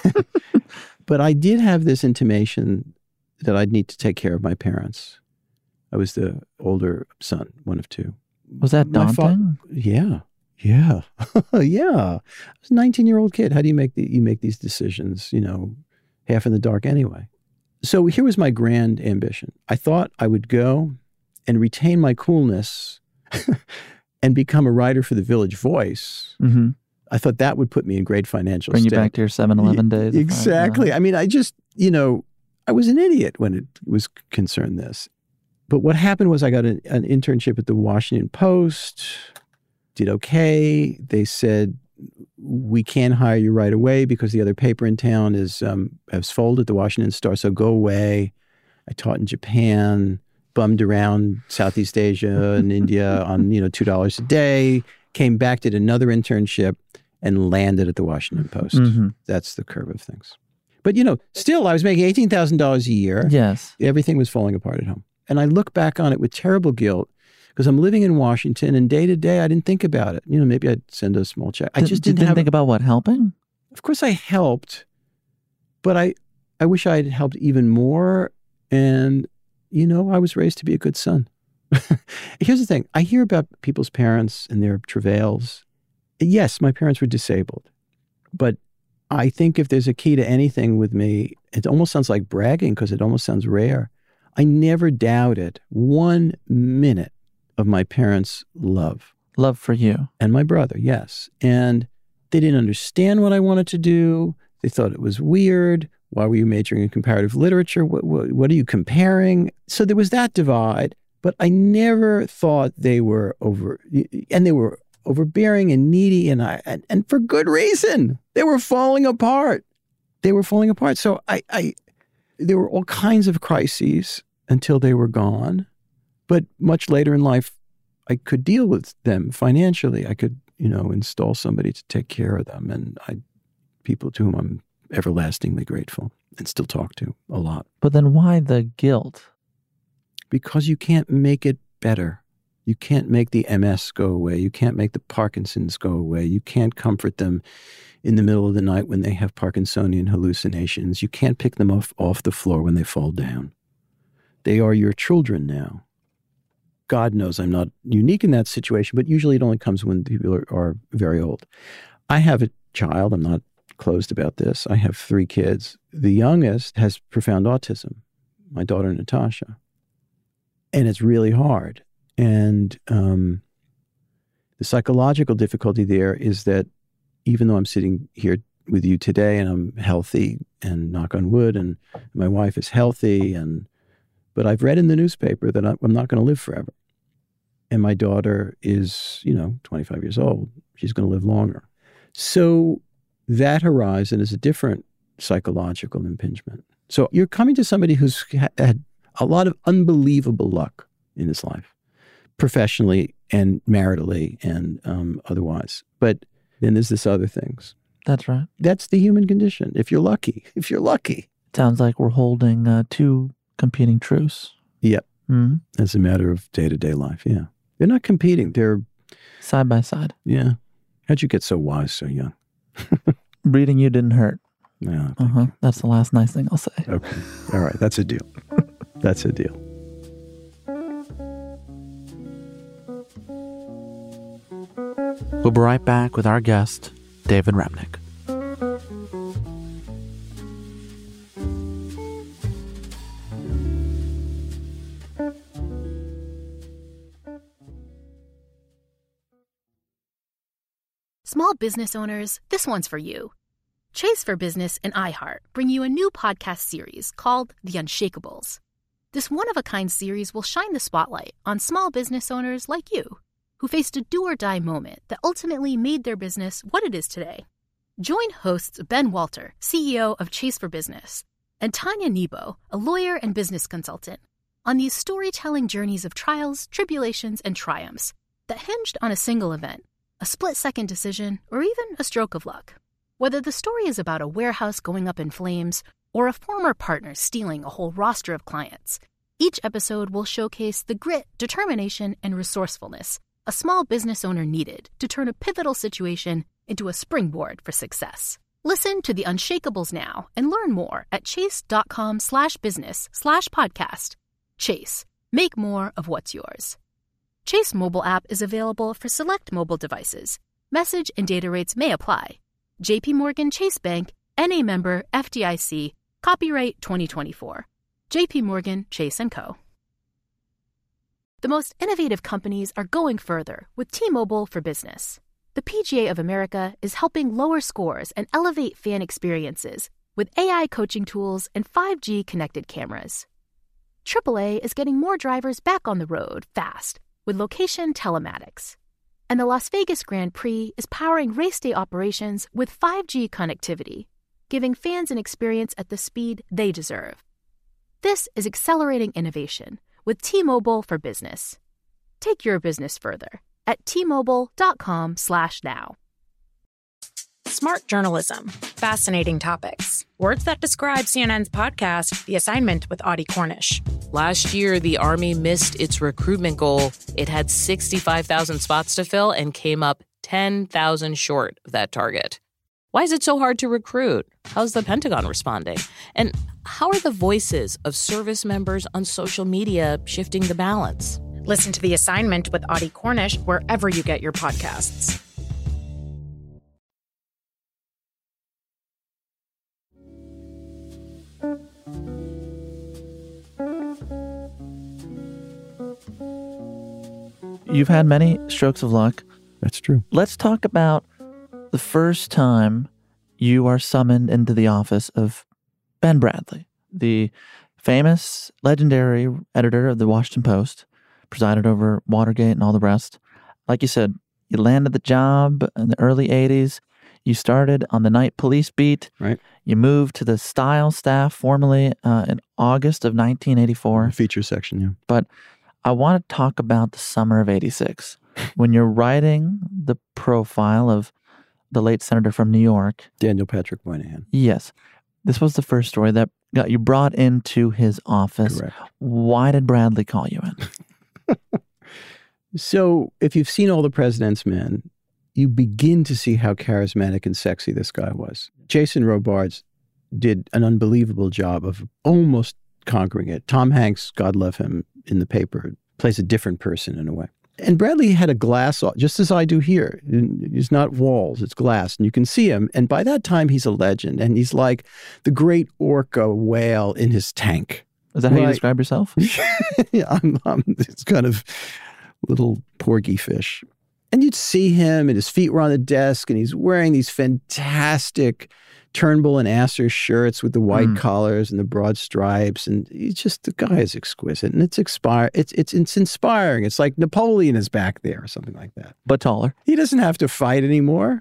But I did have this intimation that I'd need to take care of my parents. I was the older son, one of two. was that My fa- daunting? Yeah, yeah, yeah. I was a nineteen-year-old kid. How do you make the, you make these decisions? You know, half in the dark anyway. So here was my grand ambition. I thought I would go and retain my coolness and become a writer for the Village Voice. Mm-hmm. I thought that would put me in great financial Bring state. you back to your seven eleven days. Exactly. I, I mean, I just, you know, I was an idiot when it was concerned this. But what happened was I got an, an internship at the Washington Post, did okay. They said, we can't hire you right away because the other paper in town is um, has folded, the Washington Star, so go away. I taught in Japan, bummed around Southeast Asia and India on, you know, two dollars a day, came back, did another internship, and landed at the Washington Post. Mm-hmm. That's the curve of things. But, you know, still, I was making eighteen thousand dollars a year. Yes. Everything was falling apart at home. And I look back on it with terrible guilt because I'm living in Washington and day to day, I didn't think about it. You know, maybe I'd send a small check. I just didn't, didn't have, think about what, helping? Of course I helped, but I, I wish I had helped even more. And, you know, I was raised to be a good son. Here's the thing. I hear about people's parents and their travails. Yes, my parents were disabled, but I think if there's a key to anything with me, it almost sounds like bragging because it almost sounds rare. I never doubted one minute of my parents' love. Love for you. And my brother, yes. And they didn't understand what I wanted to do. They thought it was weird. Why were you majoring in comparative literature? What, what, what are you comparing? So there was that divide, but I never thought they were over, and they were overbearing and needy, and I and, and for good reason. They were falling apart. They were falling apart. So I, I there were all kinds of crises until they were gone. But much later in life, I could deal with them financially. I could, you know, install somebody to take care of them. And I, people to whom I'm everlastingly grateful and still talk to a lot. But then why the guilt? Because you can't make it better. You can't make the M S go away. You can't make the Parkinson's go away. You can't comfort them in the middle of the night when they have Parkinsonian hallucinations. You can't pick them off, off the floor when they fall down. They are your children now. God knows I'm not unique in that situation, but usually it only comes when people are, are very old. I have a child. I'm not closed about this. I have three kids. The youngest has profound autism, my daughter Natasha. And it's really hard. And um, the psychological difficulty there is that even though I'm sitting here with you today and I'm healthy and knock on wood and my wife is healthy, and but I've read in the newspaper that I'm not going to live forever. And my daughter is, you know, twenty-five years old. She's going to live longer. So that horizon is a different psychological impingement. So you're coming to somebody who's had a lot of unbelievable luck in his life, professionally and maritally and um, otherwise. But then there's this other things. That's right. That's the human condition. If you're lucky, if you're lucky. Sounds like we're holding uh, two competing truths. Yep. Mm-hmm. As a matter of day-to-day life, yeah. They're not competing. They're... Side by side. Yeah. How'd you get so wise so young? Breeding you didn't hurt. No. Uh-huh. That's the last nice thing I'll say. Okay. All right. That's a deal. That's a deal. We'll be right back with our guest, David Remnick. Small business owners, this one's for you. Chase for Business and iHeart bring you a new podcast series called The Unshakables. This one-of-a-kind series will shine the spotlight on small business owners like you, who faced a do-or-die moment that ultimately made their business what it is today. Join hosts Ben Walter, C E O of Chase for Business, and Tanya Nebo, a lawyer and business consultant, on these storytelling journeys of trials, tribulations, and triumphs that hinged on a single event, a split-second decision, or even a stroke of luck. Whether the story is about a warehouse going up in flames or a former partner stealing a whole roster of clients, each episode will showcase the grit, determination, and resourcefulness a small business owner needed to turn a pivotal situation into a springboard for success. Listen to The Unshakables now and learn more at chase.com slash business slash podcast. Chase. Make more of what's yours. Chase mobile app is available for select mobile devices. Message and data rates may apply. J P Morgan Chase Bank, N A member, F D I C, copyright twenty twenty-four. J P Morgan, Chase and Co. The most innovative companies are going further with T-Mobile for Business. The P G A of America is helping lower scores and elevate fan experiences with A I coaching tools and five G connected cameras. triple A is getting more drivers back on the road fast with location telematics. And the Las Vegas Grand Prix is powering race day operations with five G connectivity, giving fans an experience at the speed they deserve. This is accelerating innovation with T-Mobile for Business. Take your business further at T-Mobile.com slash now. Smart journalism. Fascinating topics. Words that describe C N N's podcast, The Assignment with Audie Cornish. Last year, the Army missed its recruitment goal. It had sixty-five thousand spots to fill and came up ten thousand short of that target. Why is it so hard to recruit? How's the Pentagon responding? And how are the voices of service members on social media shifting the balance? Listen to The Assignment with Audie Cornish wherever you get your podcasts. You've had many strokes of luck. That's true. Let's talk about the first time you are summoned into the office of Ben Bradlee, the famous, legendary editor of the Washington Post, presided over Watergate and all the rest. Like you said, you landed the job in the early eighties. You started on the night police beat. Right. You moved to the style staff formally uh, in August of nineteen eighty-four. The feature section, yeah. But I want to talk about the summer of eighty-six. When you're writing the profile of the late senator from New York, Daniel Patrick Moynihan. Yes. This was the first story that got you brought into his office. Correct. Why did Bradlee call you in? So if you've seen All the President's Men, you begin to see how charismatic and sexy this guy was. Jason Robards did an unbelievable job of almost conquering it. Tom Hanks, God love him, in the paper, plays a different person in a way. And Bradlee had a glass, just as I do here. It's not walls, it's glass. And you can see him. And by that time, he's a legend. And he's like the great orca whale in his tank. Is that how you describe yourself? Yeah, I'm, I'm this kind of little porgy fish. And you'd see him, and his feet were on the desk, and he's wearing these fantastic Turnbull and Asser shirts with the white mm. collars and the broad stripes, and he's just, the guy is exquisite, and it's expire, it's it's it's inspiring. It's like Napoleon is back there or something like that, but taller. He doesn't have to fight anymore.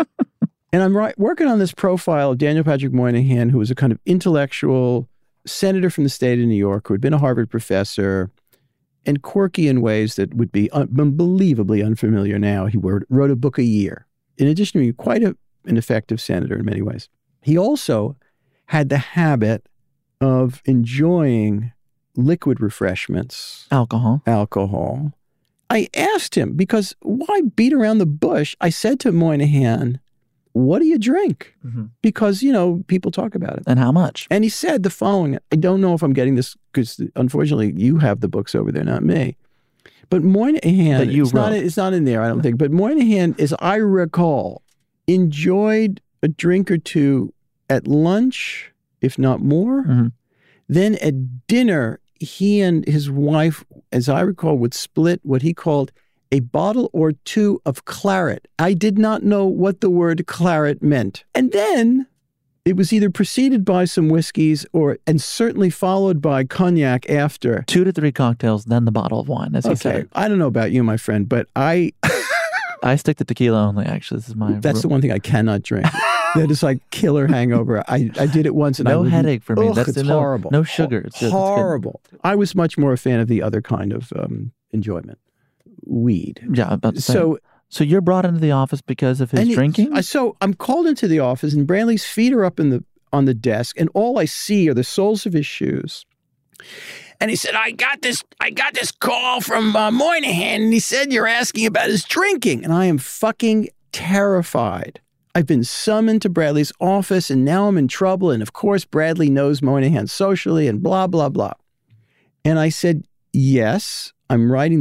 And I'm right, working on this profile of Daniel Patrick Moynihan, who was a kind of intellectual senator from the state of New York, who had been a Harvard professor, and quirky in ways that would be un- unbelievably unfamiliar now. He wrote, wrote a book a year. In addition to being quite a, an effective senator in many ways. He also had the habit of enjoying liquid refreshments. Alcohol. Alcohol. I asked him, because why beat around the bush? I said to Moynihan, what do you drink? Mm-hmm. Because, you know, people talk about it. And how much? And he said the following. I don't know if I'm getting this, because unfortunately you have the books over there, not me. But Moynihan, that you it's, wrote. not, it's not in there, I don't think. But Moynihan, as I recall, enjoyed a drink or two at lunch, if not more. Mm-hmm. Then at dinner, he and his wife, as I recall, would split what he called a bottle or two of claret. I did not know what the word claret meant. And then it was either preceded by some whiskeys or, and certainly followed by cognac after. Two to three cocktails, then the bottle of wine, as okay. he said. I don't know about you, my friend, but I... I stick to tequila only, actually. This is my... That's rule. The one thing I cannot drink. That is like killer hangover. I, I did it once and no I... No headache for me. Ugh, That's it's no, horrible. No sugar. It's, horrible. It's I was much more a fan of the other kind of um, enjoyment. Weed. Yeah, about the same. So, so you're brought into the office because of his he, drinking? So I'm called into the office and Bradlee's feet are up in the on the desk and all I see are the soles of his shoes. And he said, I got this, I got this call from uh, Moynihan, and he said you're asking about his drinking. And I am fucking terrified. I've been summoned to Bradlee's office, and now I'm in trouble. And of course, Bradlee knows Moynihan socially, and blah, blah, blah. And I said, yes, I'm writing this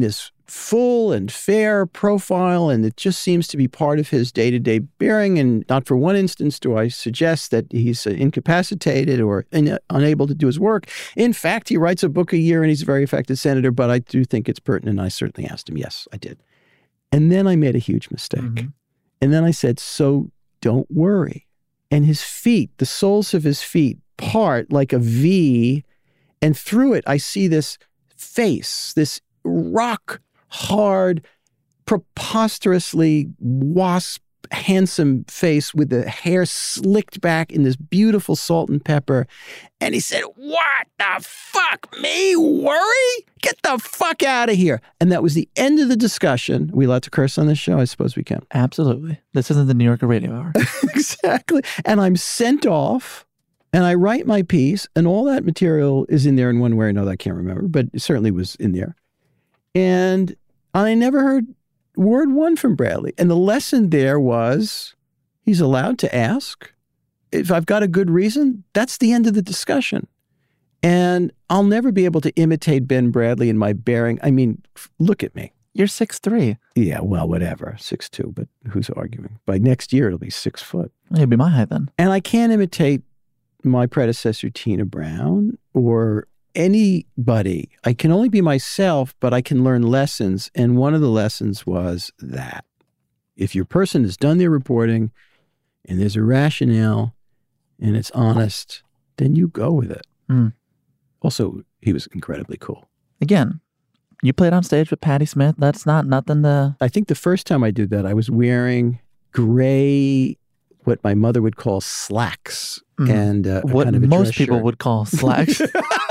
full and fair profile, and it just seems to be part of his day-to-day bearing. And not for one instance do I suggest that he's uh, incapacitated or in, uh, unable to do his work. In fact, he writes a book a year and he's a very effective senator, but I do think it's pertinent. I certainly asked him. Yes, I did. And then I made a huge mistake. Mm-hmm. And then I said, so don't worry. And his feet, the soles of his feet, part like a V, and through it I see this face, this rock hard, preposterously wasp, handsome face with the hair slicked back in this beautiful salt and pepper. And he said, what the fuck? Me worry? Get the fuck out of here. And that was the end of the discussion. Are we allowed to curse on this show? I suppose we can. Absolutely. This isn't the New Yorker Radio Hour. Exactly. And I'm sent off and I write my piece and all that material is in there in one way or another. I can't remember, but it certainly was in there. And I never heard word one from Bradley. And the lesson there was he's allowed to ask. If I've got a good reason, that's the end of the discussion. And I'll never be able to imitate Ben Bradley in my bearing. I mean, look at me. You're six three. Yeah, well, whatever. six two, but who's arguing? By next year, it'll be six foot. It'll be my height then. And I can't imitate my predecessor, Tina Brown, or anybody. I can only be myself, but I can learn lessons. And one of the lessons was that if your person has done their reporting and there's a rationale and it's honest, then you go with it. Mm. Also, he was incredibly cool. Again, you played on stage with Patti Smith. That's not nothing to... I think the first time I did that, I was wearing gray, what my mother would call slacks. Mm. And uh, what kind of a most people shirt. would call slacks.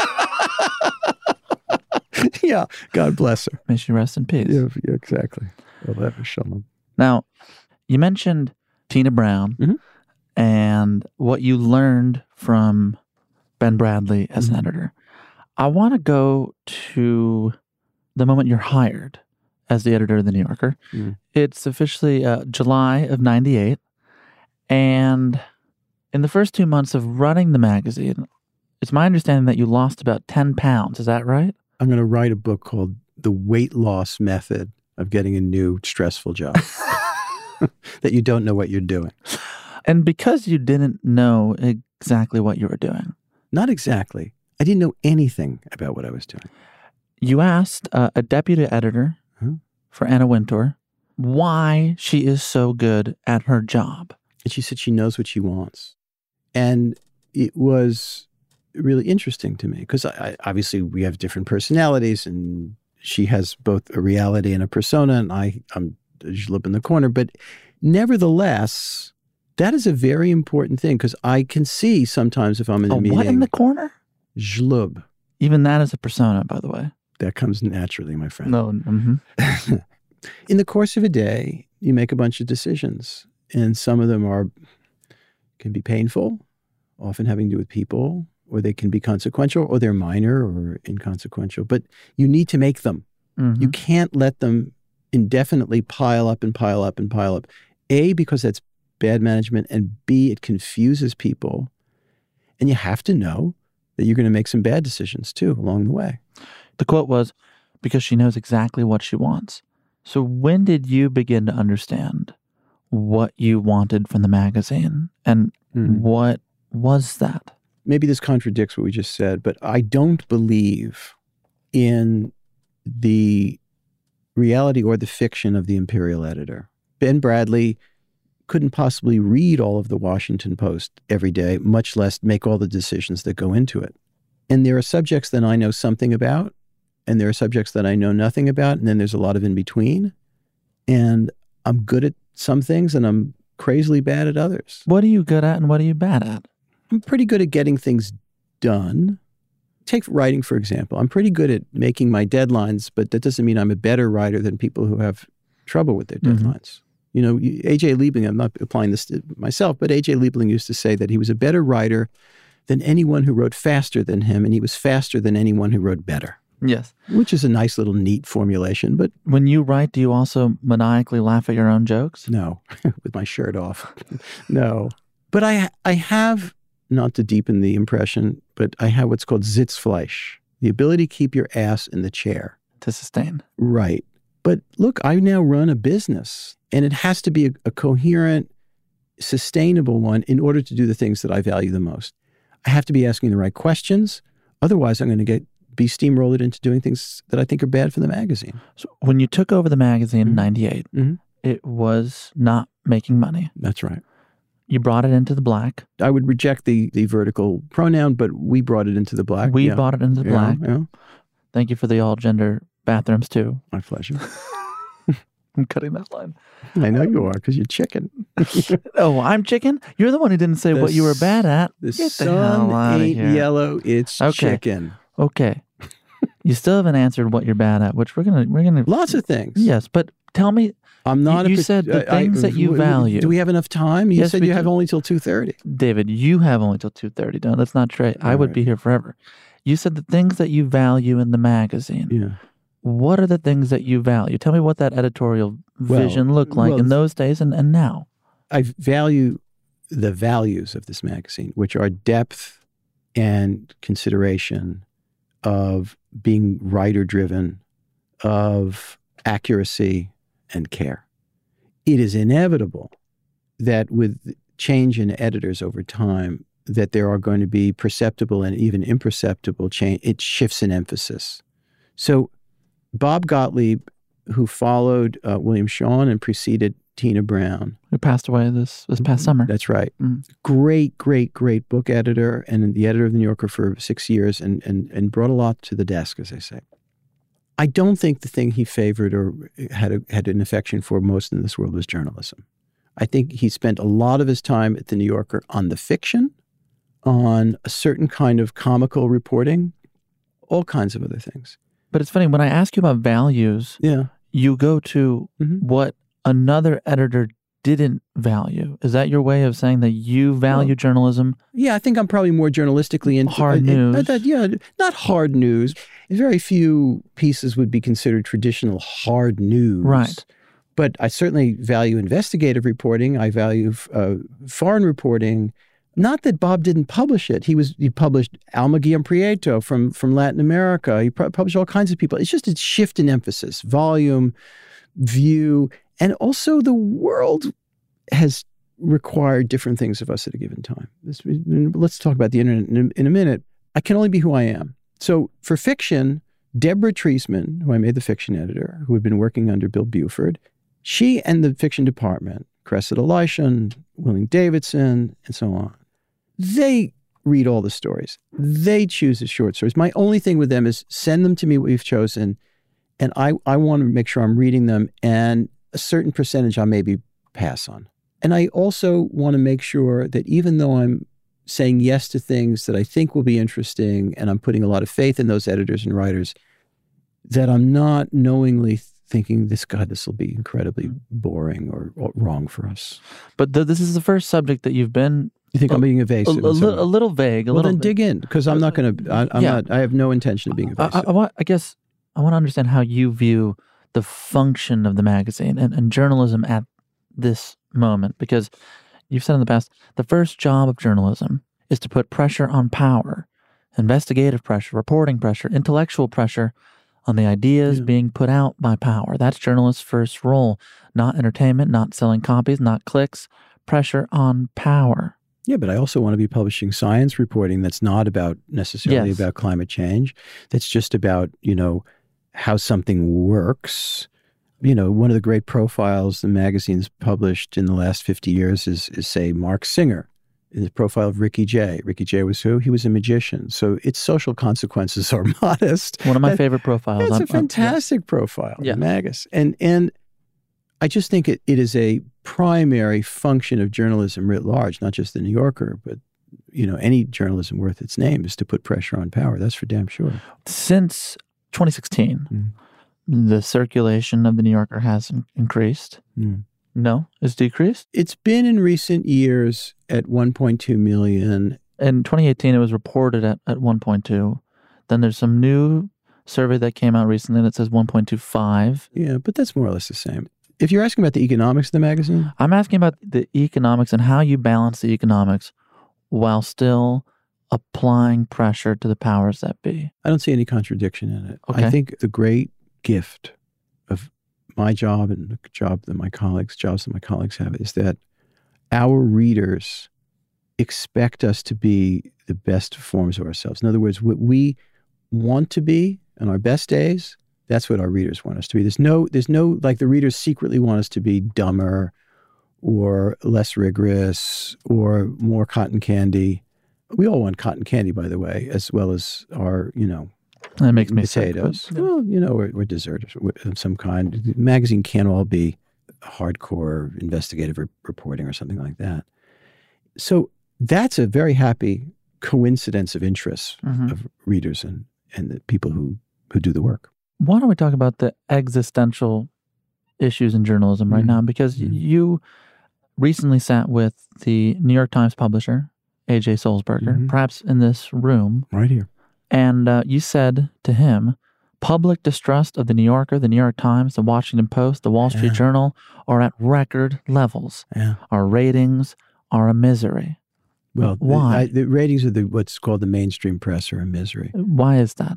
Yeah, God bless her. May she rest in peace. Yeah, yeah exactly. Well, shalom. Now, you mentioned Tina Brown mm-hmm. and what you learned from Ben Bradley as mm-hmm. an editor. I want to go to the moment you're hired as the editor of The New Yorker. Mm-hmm. It's officially uh, July of ninety-eight. And in the first two months of running the magazine, it's my understanding that you lost about ten pounds. Is that right? I'm going to write a book called The Weight Loss Method of Getting a New Stressful Job. That you don't know what you're doing. And because you didn't know exactly what you were doing. Not exactly. I didn't know anything about what I was doing. You asked uh, a deputy editor huh? for Anna Wintour why she is so good at her job. And she said she knows what she wants. And it was really interesting to me because I, I, obviously we have different personalities and she has both a reality and a persona and I, I'm a schlub in the corner. But nevertheless, that is a very important thing because I can see sometimes if I'm in a, a meeting. What in the corner? Schlub. Even that is a persona, by the way. That comes naturally, my friend. No. Mm-hmm. In the course of a day, you make a bunch of decisions and some of them are can be painful, often having to do with people, or they can be consequential, or they're minor or inconsequential. But you need to make them. Mm-hmm. You can't let them indefinitely pile up and pile up and pile up. A, because that's bad management, and B, it confuses people. And you have to know that you're going to make some bad decisions too along the way. The quote was, because she knows exactly what she wants. So when did you begin to understand what you wanted from the magazine? And mm-hmm. what was that? Maybe this contradicts what we just said, but I don't believe in the reality or the fiction of the Imperial editor. Ben Bradley couldn't possibly read all of the Washington Post every day, much less make all the decisions that go into it. And there are subjects that I know something about, and there are subjects that I know nothing about, and then there's a lot of in between. And I'm good at some things, and I'm crazily bad at others. What are you good at, and what are you bad at? I'm pretty good at getting things done. Take writing, for example. I'm pretty good at making my deadlines, but that doesn't mean I'm a better writer than people who have trouble with their deadlines. Mm-hmm. You know, A J Liebling, I'm not applying this to myself, but A J Liebling used to say that he was a better writer than anyone who wrote faster than him, and he was faster than anyone who wrote better. Yes. Which is a nice little neat formulation, but... When you write, do you also maniacally laugh at your own jokes? No, with my shirt off. No. But I, I have, not to deepen the impression, but I have what's called Sitzfleisch, the ability to keep your ass in the chair. To sustain. Right. But look, I now run a business, and it has to be a, a coherent, sustainable one in order to do the things that I value the most. I have to be asking the right questions. Otherwise, I'm going to get be steamrolled into doing things that I think are bad for the magazine. So when you took over the magazine mm-hmm. in ninety-eight, mm-hmm. it was not making money. That's right. You brought it into the black. I would reject the the vertical pronoun, but we brought it into the black. We yeah. brought it into the yeah, black. Yeah. Thank you for the all-gender bathrooms, too. My pleasure. I'm cutting that line. I know you are, because you're chicken. Oh, I'm chicken? You're the one who didn't say the what you were bad at. The Get sun the ain't here. yellow, it's okay. chicken. Okay. You still haven't answered what you're bad at, which we're gonna we're gonna lots of things. Yes, but tell me. I'm not. You, a, you said the I, things I, that you value. Do we have enough time? You yes, said you do. have only till two thirty. David, you have only till two thirty. No, that's not true. I would right. be here forever. You said the things that you value in the magazine. Yeah. What are the things that you value? Tell me what that editorial vision well, looked like well, in those days and, and now. I value the values of this magazine, which are depth and consideration of being writer-driven, of accuracy and care. It is inevitable that with change in editors over time, that there are going to be perceptible and even imperceptible change. It shifts in emphasis. So Bob Gottlieb, who followed uh, William Shawn and preceded Tina Brown. Who passed away this, this past summer. That's right. Mm. Great, great, great book editor and the editor of The New Yorker for six years and, and, and brought a lot to the desk, as they say. I don't think the thing he favored or had a, had an affection for most in this world was journalism. I think he spent a lot of his time at The New Yorker on the fiction, on a certain kind of comical reporting, all kinds of other things. But it's funny, when I ask you about values, yeah. you go to mm-hmm. what another editor didn't value. Is that your way of saying that you value well, journalism? Yeah, I think I'm probably more journalistically into hard uh, news. Uh, that, yeah, not hard news. Very few pieces would be considered traditional hard news. Right. But I certainly value investigative reporting. I value uh, foreign reporting. Not that Bob didn't publish it. He was he published Alma Guillem Prieto from, from Latin America. He pu- published all kinds of people. It's just a shift in emphasis, volume, view, and also the world has required different things of us at a given time. This, let's talk about the internet in a, in a minute. I can only be who I am. So for fiction, Deborah Treisman, who I made the fiction editor, who had been working under Bill Buford, she and the fiction department, Cressida Lyshon, Willing Davidson, and so on, they read all the stories. They choose the short stories. My only thing with them is send them to me what we've chosen, and I, I want to make sure I'm reading them, and a certain percentage I maybe pass on. And I also want to make sure that even though I'm saying yes to things that I think will be interesting, and I'm putting a lot of faith in those editors and writers, that I'm not knowingly thinking, this God, this will be incredibly boring or, or wrong for us. But the, this is the first subject that you've been... You think a, I'm being evasive? A, a, li- a little vague. A well, little then bit. dig in, because I'm not going to... I'm yeah. not. I have no intention of being evasive. I, I, I, want, I guess I want to understand how you view the function of the magazine and, and journalism at this moment, because you've said in the past, the first job of journalism is to put pressure on power, investigative pressure, reporting pressure, intellectual pressure on the ideas yeah. being put out by power. That's journalists' first role, not entertainment, not selling copies, not clicks, pressure on power. Yeah, but I also want to be publishing science reporting that's not about necessarily yes. about climate change. That's just about, you know, how something works. You know, one of the great profiles the magazine's published in the last fifty years is, is say, Mark Singer. The profile of Ricky Jay. Ricky Jay was who? He was a magician. So its social consequences are modest. One of my that, favorite profiles. It's I'm, a fantastic I'm, yes. profile, yeah. Magus. And and I just think it, it is a primary function of journalism writ large, not just the New Yorker, but you know, any journalism worth its name is to put pressure on power. That's for damn sure. Since twenty sixteen, mm. the circulation of the New Yorker has in- increased. Mm. No, it's decreased? It's been in recent years at one point two million. In twenty eighteen, it was reported at, at one point two. Then there's some new survey that came out recently that says one point two five. Yeah, but that's more or less the same. If you're asking about the economics of the magazine? I'm asking about the economics and how you balance the economics while still applying pressure to the powers that be. I don't see any contradiction in it. Okay. I think the great gift of my job and the job that my colleagues, jobs that my colleagues have, is that our readers expect us to be the best forms of ourselves. In other words, what we want to be on our best days, that's what our readers want us to be. There's no, there's no, like the readers secretly want us to be dumber or less rigorous or more cotton candy. We all want cotton candy, by the way, as well as our, you know, that makes me potatoes. Sick, but, yeah. Well, you know, we're, we're dessert of some kind. The magazine can't all be hardcore investigative re- reporting or something like that. So that's a very happy coincidence of interests mm-hmm. of readers and, and the people who, who do the work. Why don't we talk about the existential issues in journalism right mm-hmm. now? Because mm-hmm. you recently sat with the New York Times publisher, A J Sulzberger, mm-hmm. perhaps in this room. Right here. And uh, you said to him, public distrust of the New Yorker, the New York Times, the Washington Post, the Wall Street yeah. Journal are at record levels. Yeah. Our ratings are a misery. Well, why? The, I, the ratings of the what's called the mainstream press are a misery. Why is that?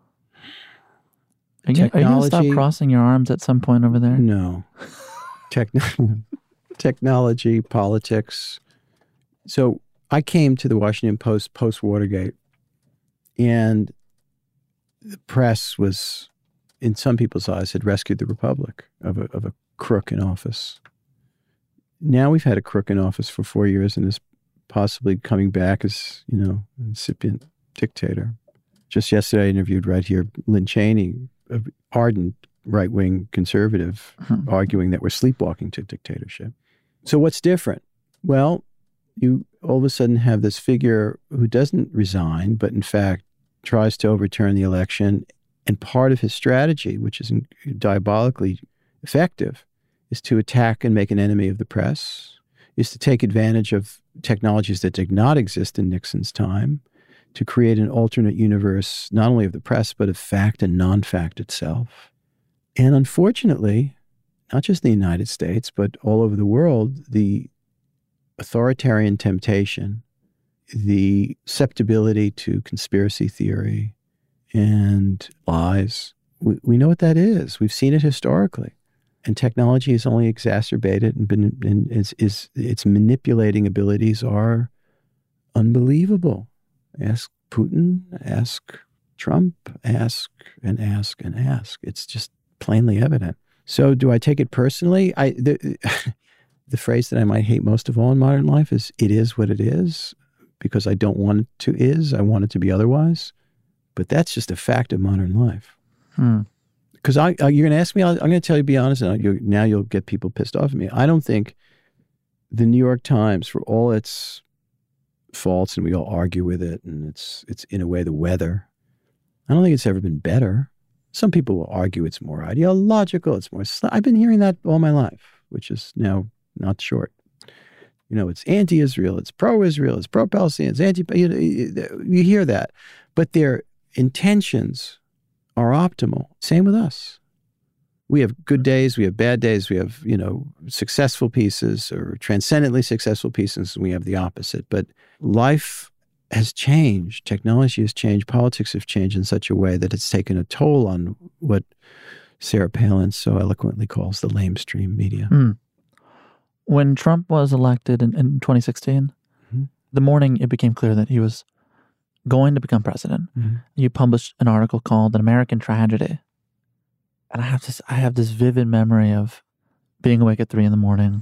Are you, are you going to stop crossing your arms at some point over there? No. Techn- technology, politics. So I came to the Washington Post post-Watergate, and the press was, in some people's eyes, had rescued the republic of a, of a crook in office. Now we've had a crook in office for four years and is possibly coming back as, you know, incipient dictator. Just yesterday I interviewed right here Lynn Cheney, an ardent right-wing conservative, mm-hmm. arguing that we're sleepwalking to dictatorship. So what's different? Well, you all of a sudden have this figure who doesn't resign, but in fact tries to overturn the election. And part of his strategy, which is diabolically effective, is to attack and make an enemy of the press, is to take advantage of technologies that did not exist in Nixon's time, to create an alternate universe, not only of the press, but of fact and non-fact itself. And unfortunately, not just in the United States, but all over the world, the authoritarian temptation, the susceptibility to conspiracy theory and lies, we, we know what that is. We've seen it historically. And technology has only exacerbated and been, and is, is, its manipulating abilities are unbelievable. Ask Putin, ask Trump, ask and ask and ask. It's just plainly evident. So do I take it personally? I the, the phrase that I might hate most of all in modern life is, it is what it is, because I don't want it to is. I want it to be otherwise. But that's just a fact of modern life. Hmm. Because I, I, you're going to ask me, I'll, I'm going to tell you, be honest, and you, now you'll get people pissed off at me. I don't think the New York Times, for all its faults, and we all argue with it, and it's, it's in a way the weather, I don't think it's ever been better. Some people will argue it's more ideological, it's more, sl- I've been hearing that all my life, which is now not short. You know, it's anti-Israel, it's pro-Israel, it's pro-Palestinian, it's anti, you know, you hear that. But their intentions are optimal. Same with us. We have good days, we have bad days, we have, you know, successful pieces or transcendently successful pieces, and we have the opposite. But life has changed. Technology has changed. Politics have changed in such a way that it's taken a toll on what Sarah Palin so eloquently calls the lamestream media. Mm. When Trump was elected in, in twenty sixteen, mm-hmm. the morning it became clear that he was going to become president, mm-hmm. you published an article called An American Tragedy. And I have this, I have this vivid memory of being awake at three in the morning,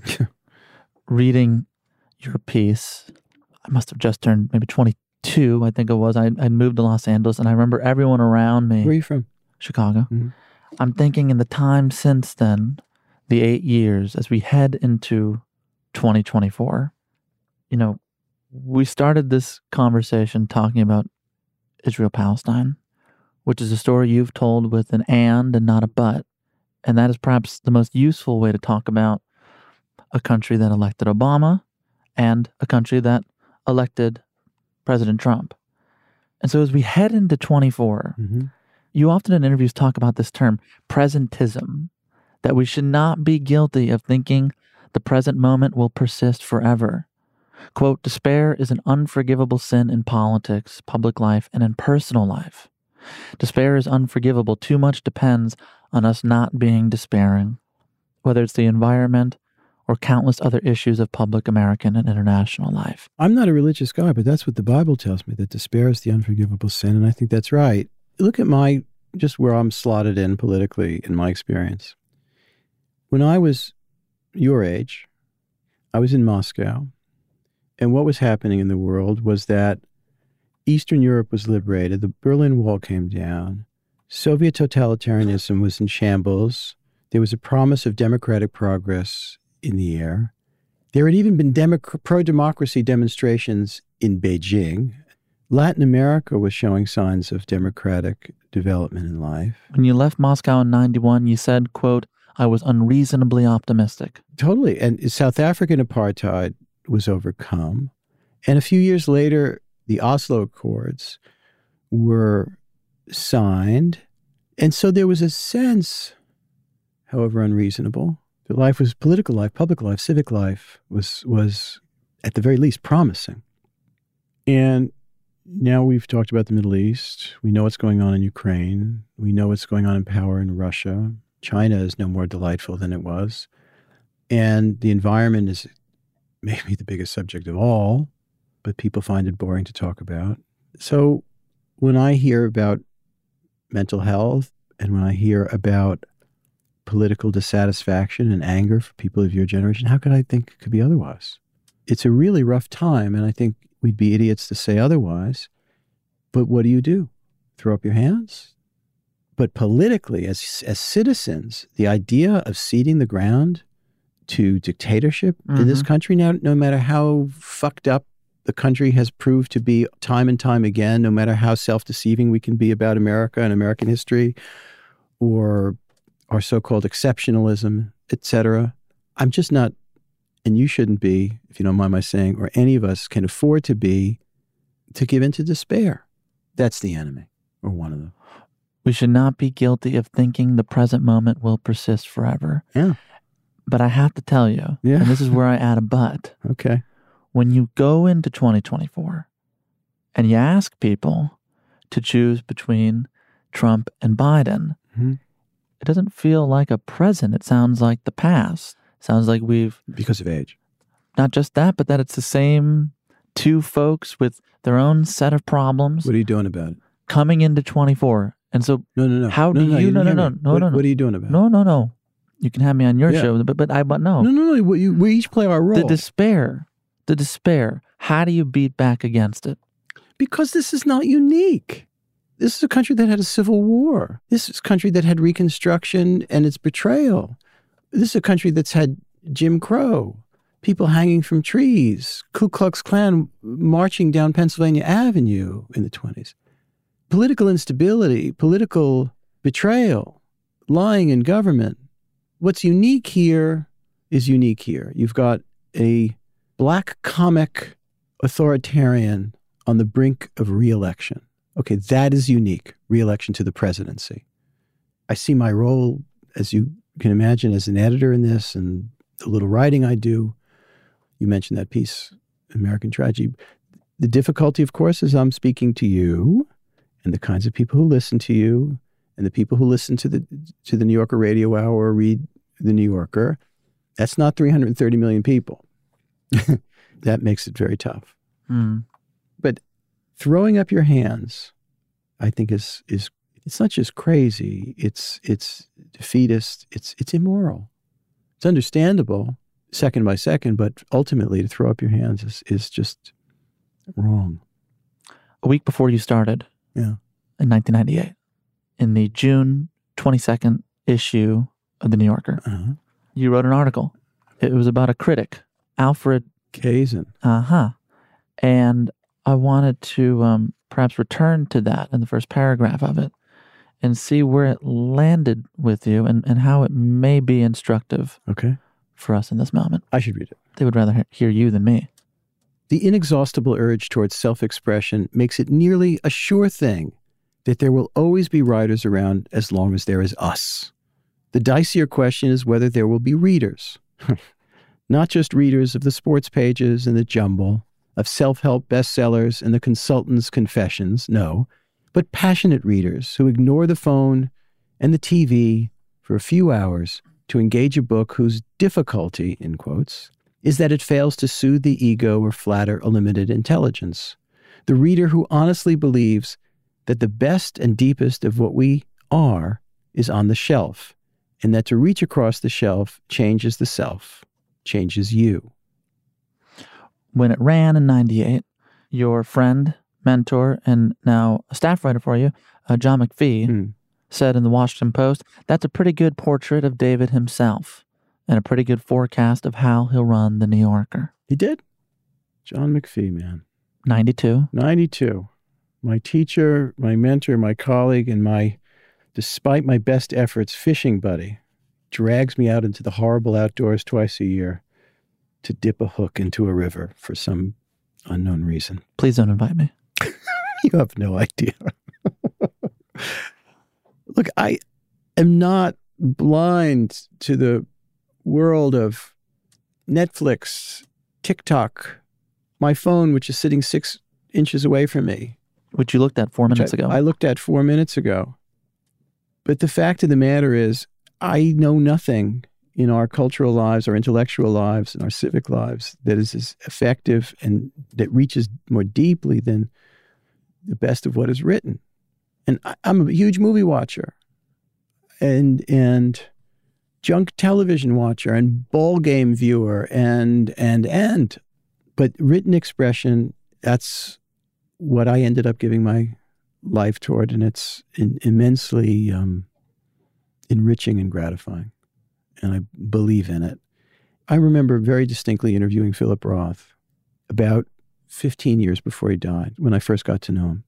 reading your piece. I must have just turned maybe twenty-two, I think it was. I, I'd moved to Los Angeles, and I remember everyone around me. Where are you from? Chicago. Mm-hmm. I'm thinking in the time since then, the eight years, as we head into twenty twenty-four, you know, we started this conversation talking about Israel-Palestine, which is a story you've told with an and and not a but. And that is perhaps the most useful way to talk about a country that elected Obama and a country that elected President Trump. And so as we head into twenty-four, mm-hmm. you often in interviews talk about this term, presentism, that we should not be guilty of thinking the present moment will persist forever. Quote, despair is an unforgivable sin in politics, public life, and in personal life. Despair is unforgivable. Too much depends on us not being despairing. whether it's the environment or countless other issues of public American and international life. I'm not a religious guy, but that's what the Bible tells me, that despair is the unforgivable sin, and I think that's right. Look at my, just where I'm slotted in politically in my experience. When I was your age, I was in Moscow, and what was happening in the world was that Eastern Europe was liberated, the Berlin Wall came down, Soviet totalitarianism was in shambles, there was a promise of democratic progress in the air. There had even been democ- pro-democracy demonstrations in Beijing. Latin America was showing signs of democratic development in life. When you left Moscow in ninety-one, you said, quote, I was unreasonably optimistic. Totally. And South African apartheid was overcome. And a few years later, the Oslo Accords were signed. And so there was a sense, however unreasonable, that life was political life, public life, civic life was, was at the very least promising. And now we've talked about the Middle East. We know what's going on in Ukraine. We know what's going on in power in Russia. China is no more delightful than it was. And the environment is maybe the biggest subject of all, but people find it boring to talk about. So when I hear about mental health and when I hear about political dissatisfaction and anger for people of your generation, how could I think it could be otherwise? It's a really rough time, and I think we'd be idiots to say otherwise. But what do you do? Throw up your hands? But politically, as as citizens, the idea of ceding the ground to dictatorship mm-hmm. in this country now, no matter how fucked up the country has proved to be time and time again, no matter how self-deceiving we can be about America and American history, or our so-called exceptionalism, et cetera, I'm just not, and you shouldn't be, if you don't mind my saying, or any of us can afford to be, to give in to despair. That's the enemy, or one of them. We should not be guilty of thinking the present moment will persist forever. Yeah. But I have to tell you, yeah. and this is where I add a but. Okay. When you go into twenty twenty-four and you ask people to choose between Trump and Biden, mm-hmm. it doesn't feel like a present. It sounds like the past. It sounds like we've... Because of age. Not just that, but that it's the same two folks with their own set of problems. What are you doing about it? Coming into twenty-four. And so no, no, no. how no, do no, you... you No, no, no, no, what, no, no. What are you doing about it? No, no, no. You can have me on your yeah. show, but, but I but no. No, no, no. We, we each play our role. The despair. The despair. How do you beat back against it? Because this is not unique. This is a country that had a civil war. This is a country that had Reconstruction and its betrayal. This is a country that's had Jim Crow, people hanging from trees, Ku Klux Klan marching down Pennsylvania Avenue in the twenties. Political instability, political betrayal, lying in government. What's unique here is unique here. You've got a black comic authoritarian on the brink of re-election. Okay, that is unique, re-election to the presidency. I see my role, as you can imagine, as an editor in this and the little writing I do. You mentioned that piece, American Tragedy. The difficulty, of course, is I'm speaking to you and the kinds of people who listen to you and the people who listen to the to the New Yorker Radio Hour or read the New Yorker. That's not three hundred thirty million people. That makes it very tough. Mm. But throwing up your hands, I think is is it's not just crazy. It's it's defeatist. It's it's immoral. It's understandable second by second, but ultimately to throw up your hands is is just wrong. A week before you started, yeah, in nineteen ninety-eight, in the June twenty-second issue of the New Yorker, uh-huh. you wrote an article. It was about a critic, Alfred Kazin. Uh-huh. And I wanted to um, perhaps return to that in the first paragraph of it and see where it landed with you and, and how it may be instructive okay. for us in this moment. I should read it. They would rather he- hear you than me. The inexhaustible urge towards self-expression makes it nearly a sure thing that there will always be writers around as long as there is us. The dicier question is whether there will be readers. Not just readers of the sports pages and the jumble, of self-help bestsellers and the consultant's confessions, no, but passionate readers who ignore the phone and the T V for a few hours to engage a book whose difficulty, in quotes, is that it fails to soothe the ego or flatter a limited intelligence. The reader who honestly believes that the best and deepest of what we are is on the shelf, and that to reach across the shelf changes the self, changes you. When it ran in ninety-eight, your friend, mentor, and now a staff writer for you, uh, John McPhee, mm. said in the Washington Post, that's a pretty good portrait of David himself and a pretty good forecast of how he'll run the New Yorker. He did? John McPhee, man. ninety-two. ninety-two. My teacher, my mentor, my colleague, and my, despite my best efforts, fishing buddy, drags me out into the horrible outdoors twice a year to dip a hook into a river for some unknown reason. Please don't invite me. You have no idea. Look, I am not blind to the world of Netflix, TikTok, my phone, which is sitting six inches away from me. Which you looked at four minutes I, ago. I looked at four minutes ago. But the fact of the matter is, I know nothing in our cultural lives, our intellectual lives, and our civic lives that is as effective and that reaches more deeply than the best of what is written. And I, I'm a huge movie watcher and and junk television watcher and ball game viewer and and and but written expression, that's what I ended up giving my life toward, and it's in, immensely um, enriching and gratifying. And I believe in it. I remember very distinctly interviewing Philip Roth about fifteen years before he died, when I first got to know him.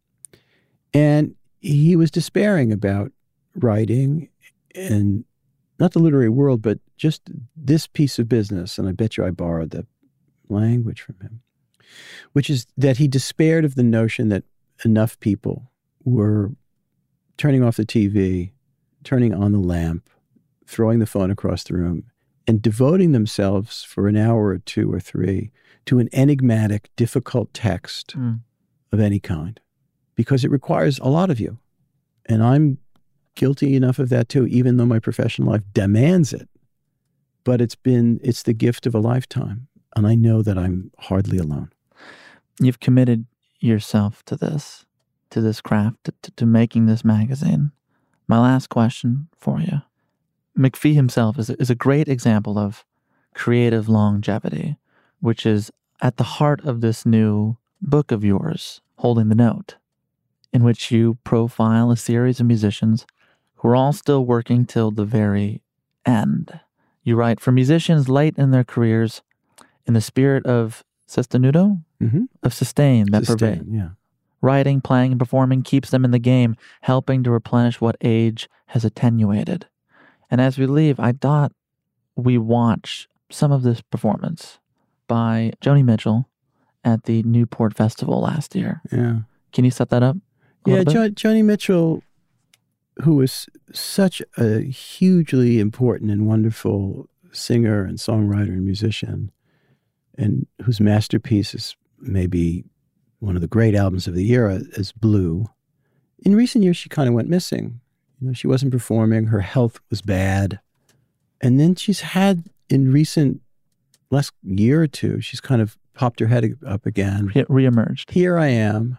And he was despairing about writing and not the literary world, but just this piece of business. And I bet you I borrowed that language from him, which is that he despaired of the notion that enough people were turning off the T V, turning on the lamp, throwing the phone across the room, and devoting themselves for an hour or two or three to an enigmatic, difficult text mm. of any kind, because it requires a lot of you. And I'm guilty enough of that too, even though my professional life demands it. But it's been, it's the gift of a lifetime. And I know that I'm hardly alone. You've committed yourself to this, to this craft, to, to, to making this magazine. My last question for you. McPhee himself is, is a great example of creative longevity, which is at the heart of this new book of yours, Holding the Note, in which you profile a series of musicians who are all still working till the very end. You write, for musicians late in their careers, in the spirit of sostenuto, mm-hmm. of sustain that sustain, pervade. Yeah. Writing, playing, and performing keeps them in the game, helping to replenish what age has attenuated. And as we leave, I thought we watch some of this performance by Joni Mitchell at the Newport Festival last year. Yeah. Can you set that up? Yeah, jo- Joni Mitchell, who was such a hugely important and wonderful singer and songwriter and musician, and whose masterpiece is maybe one of the great albums of the era, is Blue. In recent years, she kind of went missing. You know, she wasn't performing. Her health was bad. And then she's had, in recent, last year or two, she's kind of popped her head up again. Re- reemerged. Here I am.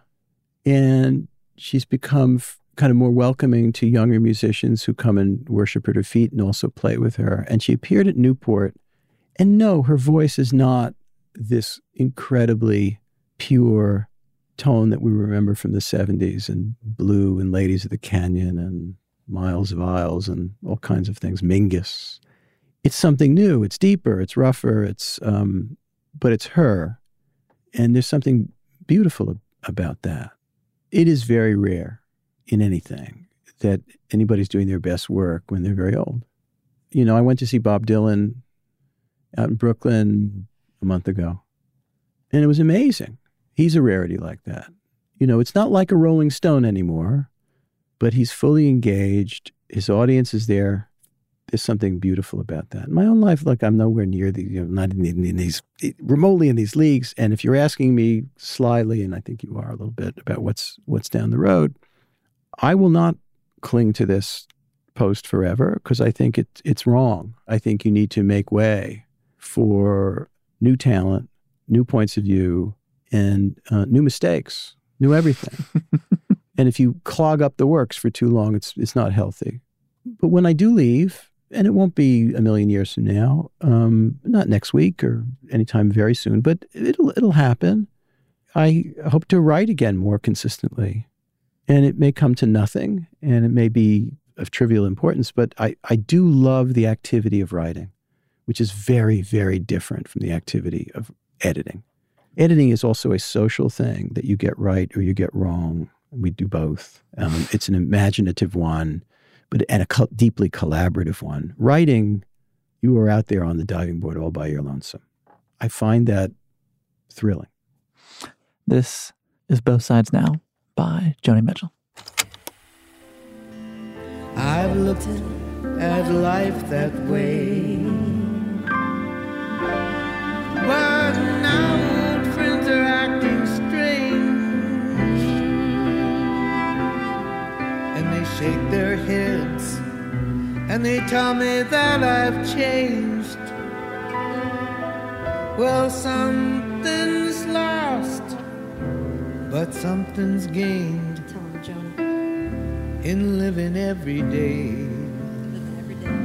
And she's become f- kind of more welcoming to younger musicians who come and worship at her feet and also play with her. And she appeared at Newport. And no, her voice is not this incredibly pure tone that we remember from the seventies and Blue and Ladies of the Canyon and Miles of Isles and all kinds of things, Mingus. It's something new. It's deeper. It's rougher. It's, um, but it's her. And there's something beautiful about that. It is very rare in anything that anybody's doing their best work when they're very old. You know, I went to see Bob Dylan out in Brooklyn a month ago, and it was amazing. He's a rarity like that. You know, it's not like a Rolling Stone anymore, but he's fully engaged. His audience is there. There's something beautiful about that. In my own life, look, I'm nowhere near the, you know, not in, in these, remotely in these leagues. And if you're asking me slyly, and I think you are a little bit, about what's what's down the road, I will not cling to this post forever because I think it, it's wrong. I think you need to make way for new talent, new points of view, and uh, new mistakes, new everything. And if you clog up the works for too long, it's it's not healthy. But when I do leave, and it won't be a million years from now, um, not next week or anytime very soon, but it'll it'll happen. I hope to write again more consistently. And it may come to nothing, and it may be of trivial importance, but I, I do love the activity of writing, which is very, very different from the activity of editing. Editing is also a social thing that you get right or you get wrong. We do both. Um, it's an imaginative one, but and a co- deeply collaborative one. Writing, you are out there on the diving board all by your lonesome. I find that thrilling. This is Both Sides Now by Joni Mitchell. I've looked at life that way, but now old friends are acting strange, and they shake their heads and they tell me that I've changed. Well, something's lost, but something's gained in living every day. Living every day.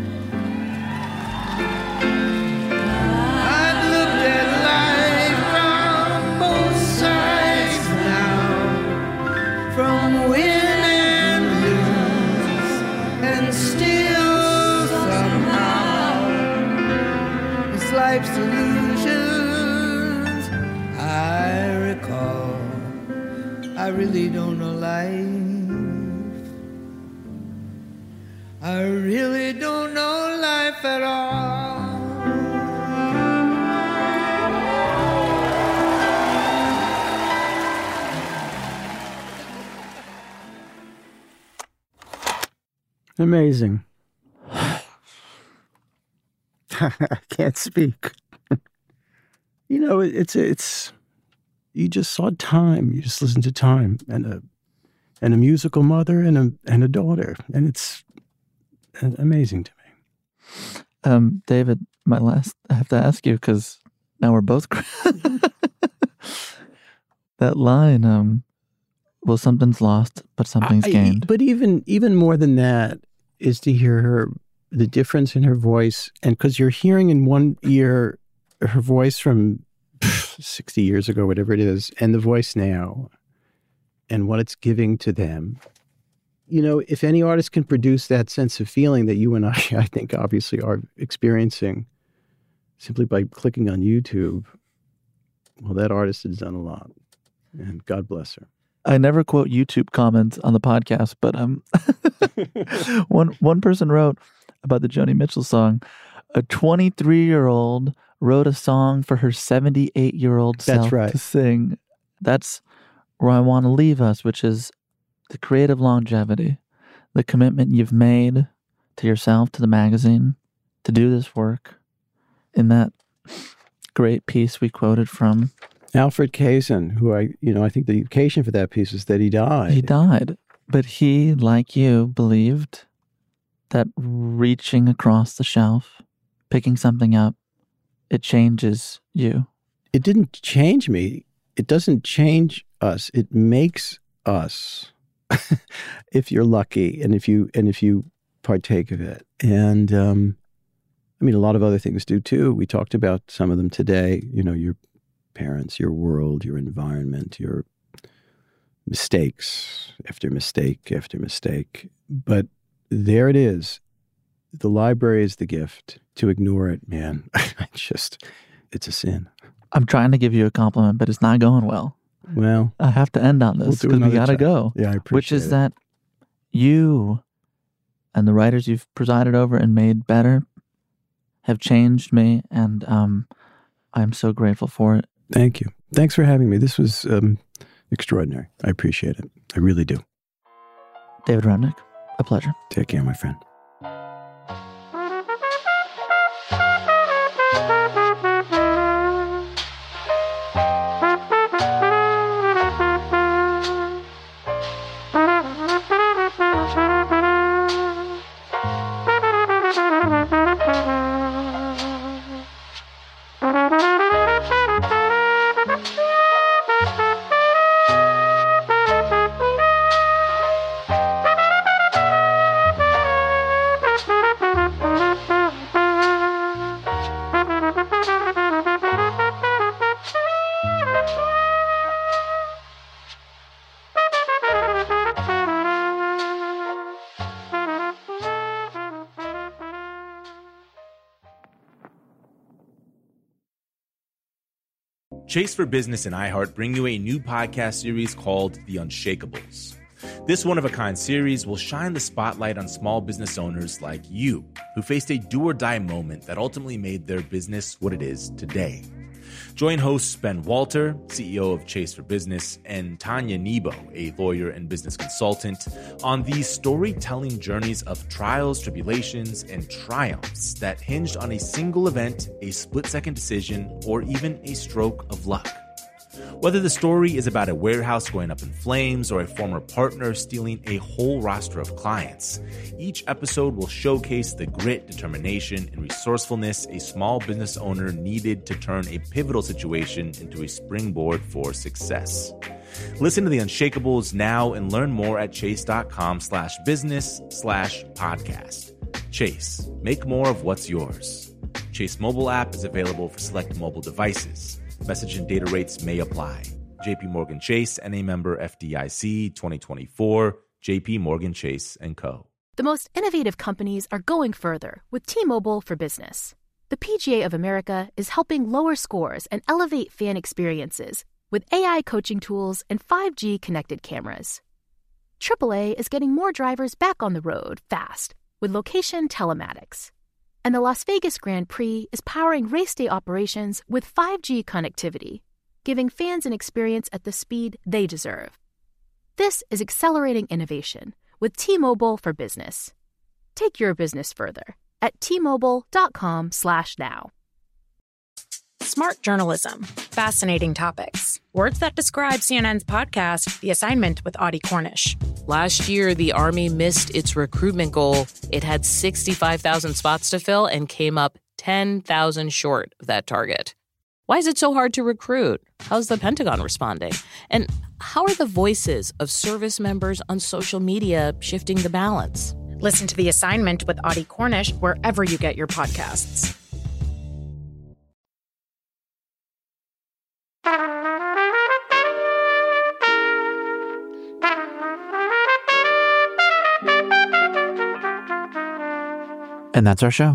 I've looked at life from both sides now, from win and lose, and still somehow it's life's illusions I recall. I really don't know life. I really don't know life at all. Amazing. I can't speak. You know, it's it's. You just saw time. You just listened to time, and a and a musical mother and a and a daughter, and it's amazing to me. Um, David, my last, I have to ask you because now we're both. That line, um, well, something's lost, but something's I, gained. But even even more than that is to hear her, the difference in her voice, and because you're hearing in one ear her voice from sixty years ago, whatever it is, and the voice now, and what it's giving to them. You know, if any artist can produce that sense of feeling that you and I, I think, obviously are experiencing simply by clicking on YouTube, well, that artist has done a lot. And God bless her. I never quote YouTube comments on the podcast, but um, one one person wrote about the Joni Mitchell song, a twenty-three-year-old wrote a song for her seventy-eight-year-old self That's right. to sing. That's where I want to leave us, which is the creative longevity, the commitment you've made to yourself, to the magazine, to do this work. In that great piece we quoted from Alfred Kazin, who I, you know, I think the occasion for that piece is that he died. He died. But he, like you, believed that reaching across the shelf, picking something up, it changes you. It didn't change me. It doesn't change us. It makes us. If you're lucky, and if you and if you partake of it, and um, I mean, a lot of other things do too. We talked about some of them today. You know, your parents, your world, your environment, your mistakes after mistake after mistake. But there it is. The library is the gift. To ignore it, man, I just, it's a sin. I'm trying to give you a compliment, but it's not going well. Well, I have to end on this because we'll we got to go. Yeah, I appreciate Which is it. that you and the writers you've presided over and made better have changed me, and um, I'm so grateful for it. Thank you. Thanks for having me. This was um, extraordinary. I appreciate it. I really do. David Remnick, a pleasure. Take care, my friend. Chase for Business and iHeart bring you a new podcast series called The Unshakables. This one-of-a-kind series will shine the spotlight on small business owners like you, who faced a do-or-die moment that ultimately made their business what it is today. Join hosts Ben Walter, C E O of Chase for Business, and Tanya Nebo, a lawyer and business consultant, on these storytelling journeys of trials, tribulations, and triumphs that hinged on a single event, a split-second decision, or even a stroke of luck. Whether the story is about a warehouse going up in flames or a former partner stealing a whole roster of clients, each episode will showcase the grit, determination, and resourcefulness a small business owner needed to turn a pivotal situation into a springboard for success. Listen to The Unshakables now and learn more at chase.com slash business slash podcast. Chase, make more of what's yours. Chase mobile app is available for select mobile devices. Message and data rates may apply. J P Morgan Chase, N A member F D I C, twenty twenty-four, J P Morgan Chase and Co. The most innovative companies are going further with T-Mobile for Business. The P G A of America is helping lower scores and elevate fan experiences with A I coaching tools and five G connected cameras. triple A is getting more drivers back on the road fast with location telematics. And the Las Vegas Grand Prix is powering race day operations with five G connectivity, giving fans an experience at the speed they deserve. This is accelerating innovation with T-Mobile for Business. Take your business further at T-Mobile.com slash now. Smart journalism. Fascinating topics. Words that describe C N N's podcast, The Assignment with Audie Cornish. Last year, the Army missed its recruitment goal. It had sixty-five thousand spots to fill and came up ten thousand short of that target. Why is it so hard to recruit? How's the Pentagon responding? And how are the voices of service members on social media shifting the balance? Listen to The Assignment with Audie Cornish wherever you get your podcasts. And that's our show.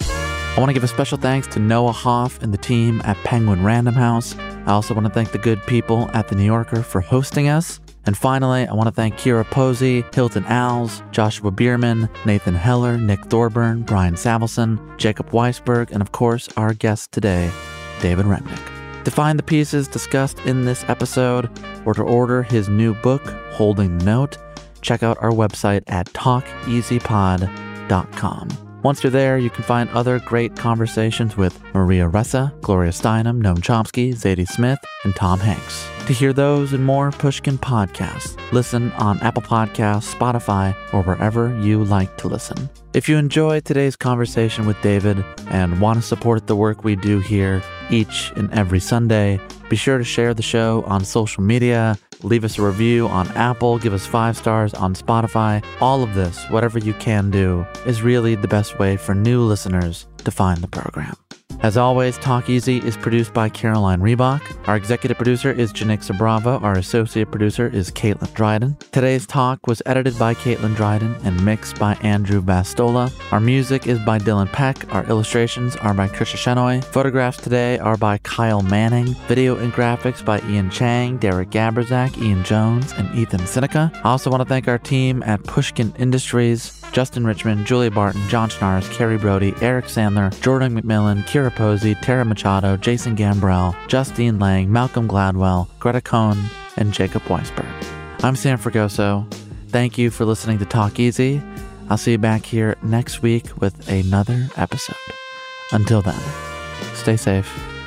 I want to give a special thanks to Noah Hoff and the team at Penguin Random House. I also want to thank the good people at The New Yorker for hosting us. And finally, I want to thank Kira Posey, Hilton Als, Joshua Bierman, Nathan Heller, Nick Thorburn, Brian Savelson, Jacob Weisberg, and of course, our guest today, David Remnick. To find the pieces discussed in this episode or to order his new book, Holding the Note, check out our website at talk easy pod dot com. Once you're there, you can find other great conversations with Maria Ressa, Gloria Steinem, Noam Chomsky, Zadie Smith, and Tom Hanks. To hear those and more Pushkin podcasts, listen on Apple Podcasts, Spotify, or wherever you like to listen. If you enjoyed today's conversation with David and want to support the work we do here each and every Sunday, be sure to share the show on social media, leave us a review on Apple, give us five stars on Spotify. All of this, whatever you can do, is really the best way for new listeners to find the program. As always, Talk Easy is produced by Caroline Reebok. Our executive producer is Janixa Bravo. Our associate producer is Caitlin Dryden. Today's talk was edited by Caitlin Dryden and mixed by Andrew Bastola. Our music is by Dylan Peck. Our illustrations are by Trisha Shenoy. Photographs today are by Kyle Manning. Video and graphics by Ian Chang, Derek Gaberzak, Ian Jones, and Ethan Seneca. I also want to thank our team at Pushkin Industries, Justin Richmond, Julia Barton, John Schnars, Carrie Brody, Eric Sandler, Jordan McMillan, Kira Posey, Tara Machado, Jason Gambrell, Justine Lang, Malcolm Gladwell, Greta Cohn, and Jacob Weisberg. I'm Sam Fragoso. Thank you for listening to Talk Easy. I'll see you back here next week with another episode. Until then, stay safe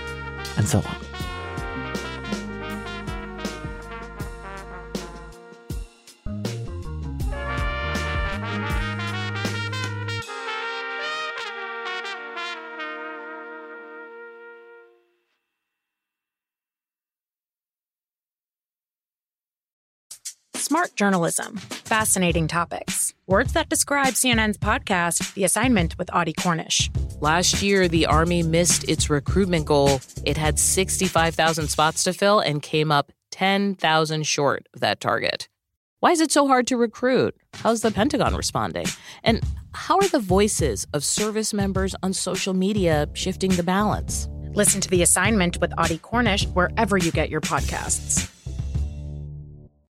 and so long. Smart journalism. Fascinating topics. Words that describe C N N's podcast, The Assignment with Audie Cornish. Last year, the Army missed its recruitment goal. It had sixty-five thousand spots to fill and came up ten thousand short of that target. Why is it so hard to recruit? How's the Pentagon responding? And how are the voices of service members on social media shifting the balance? Listen to The Assignment with Audie Cornish wherever you get your podcasts.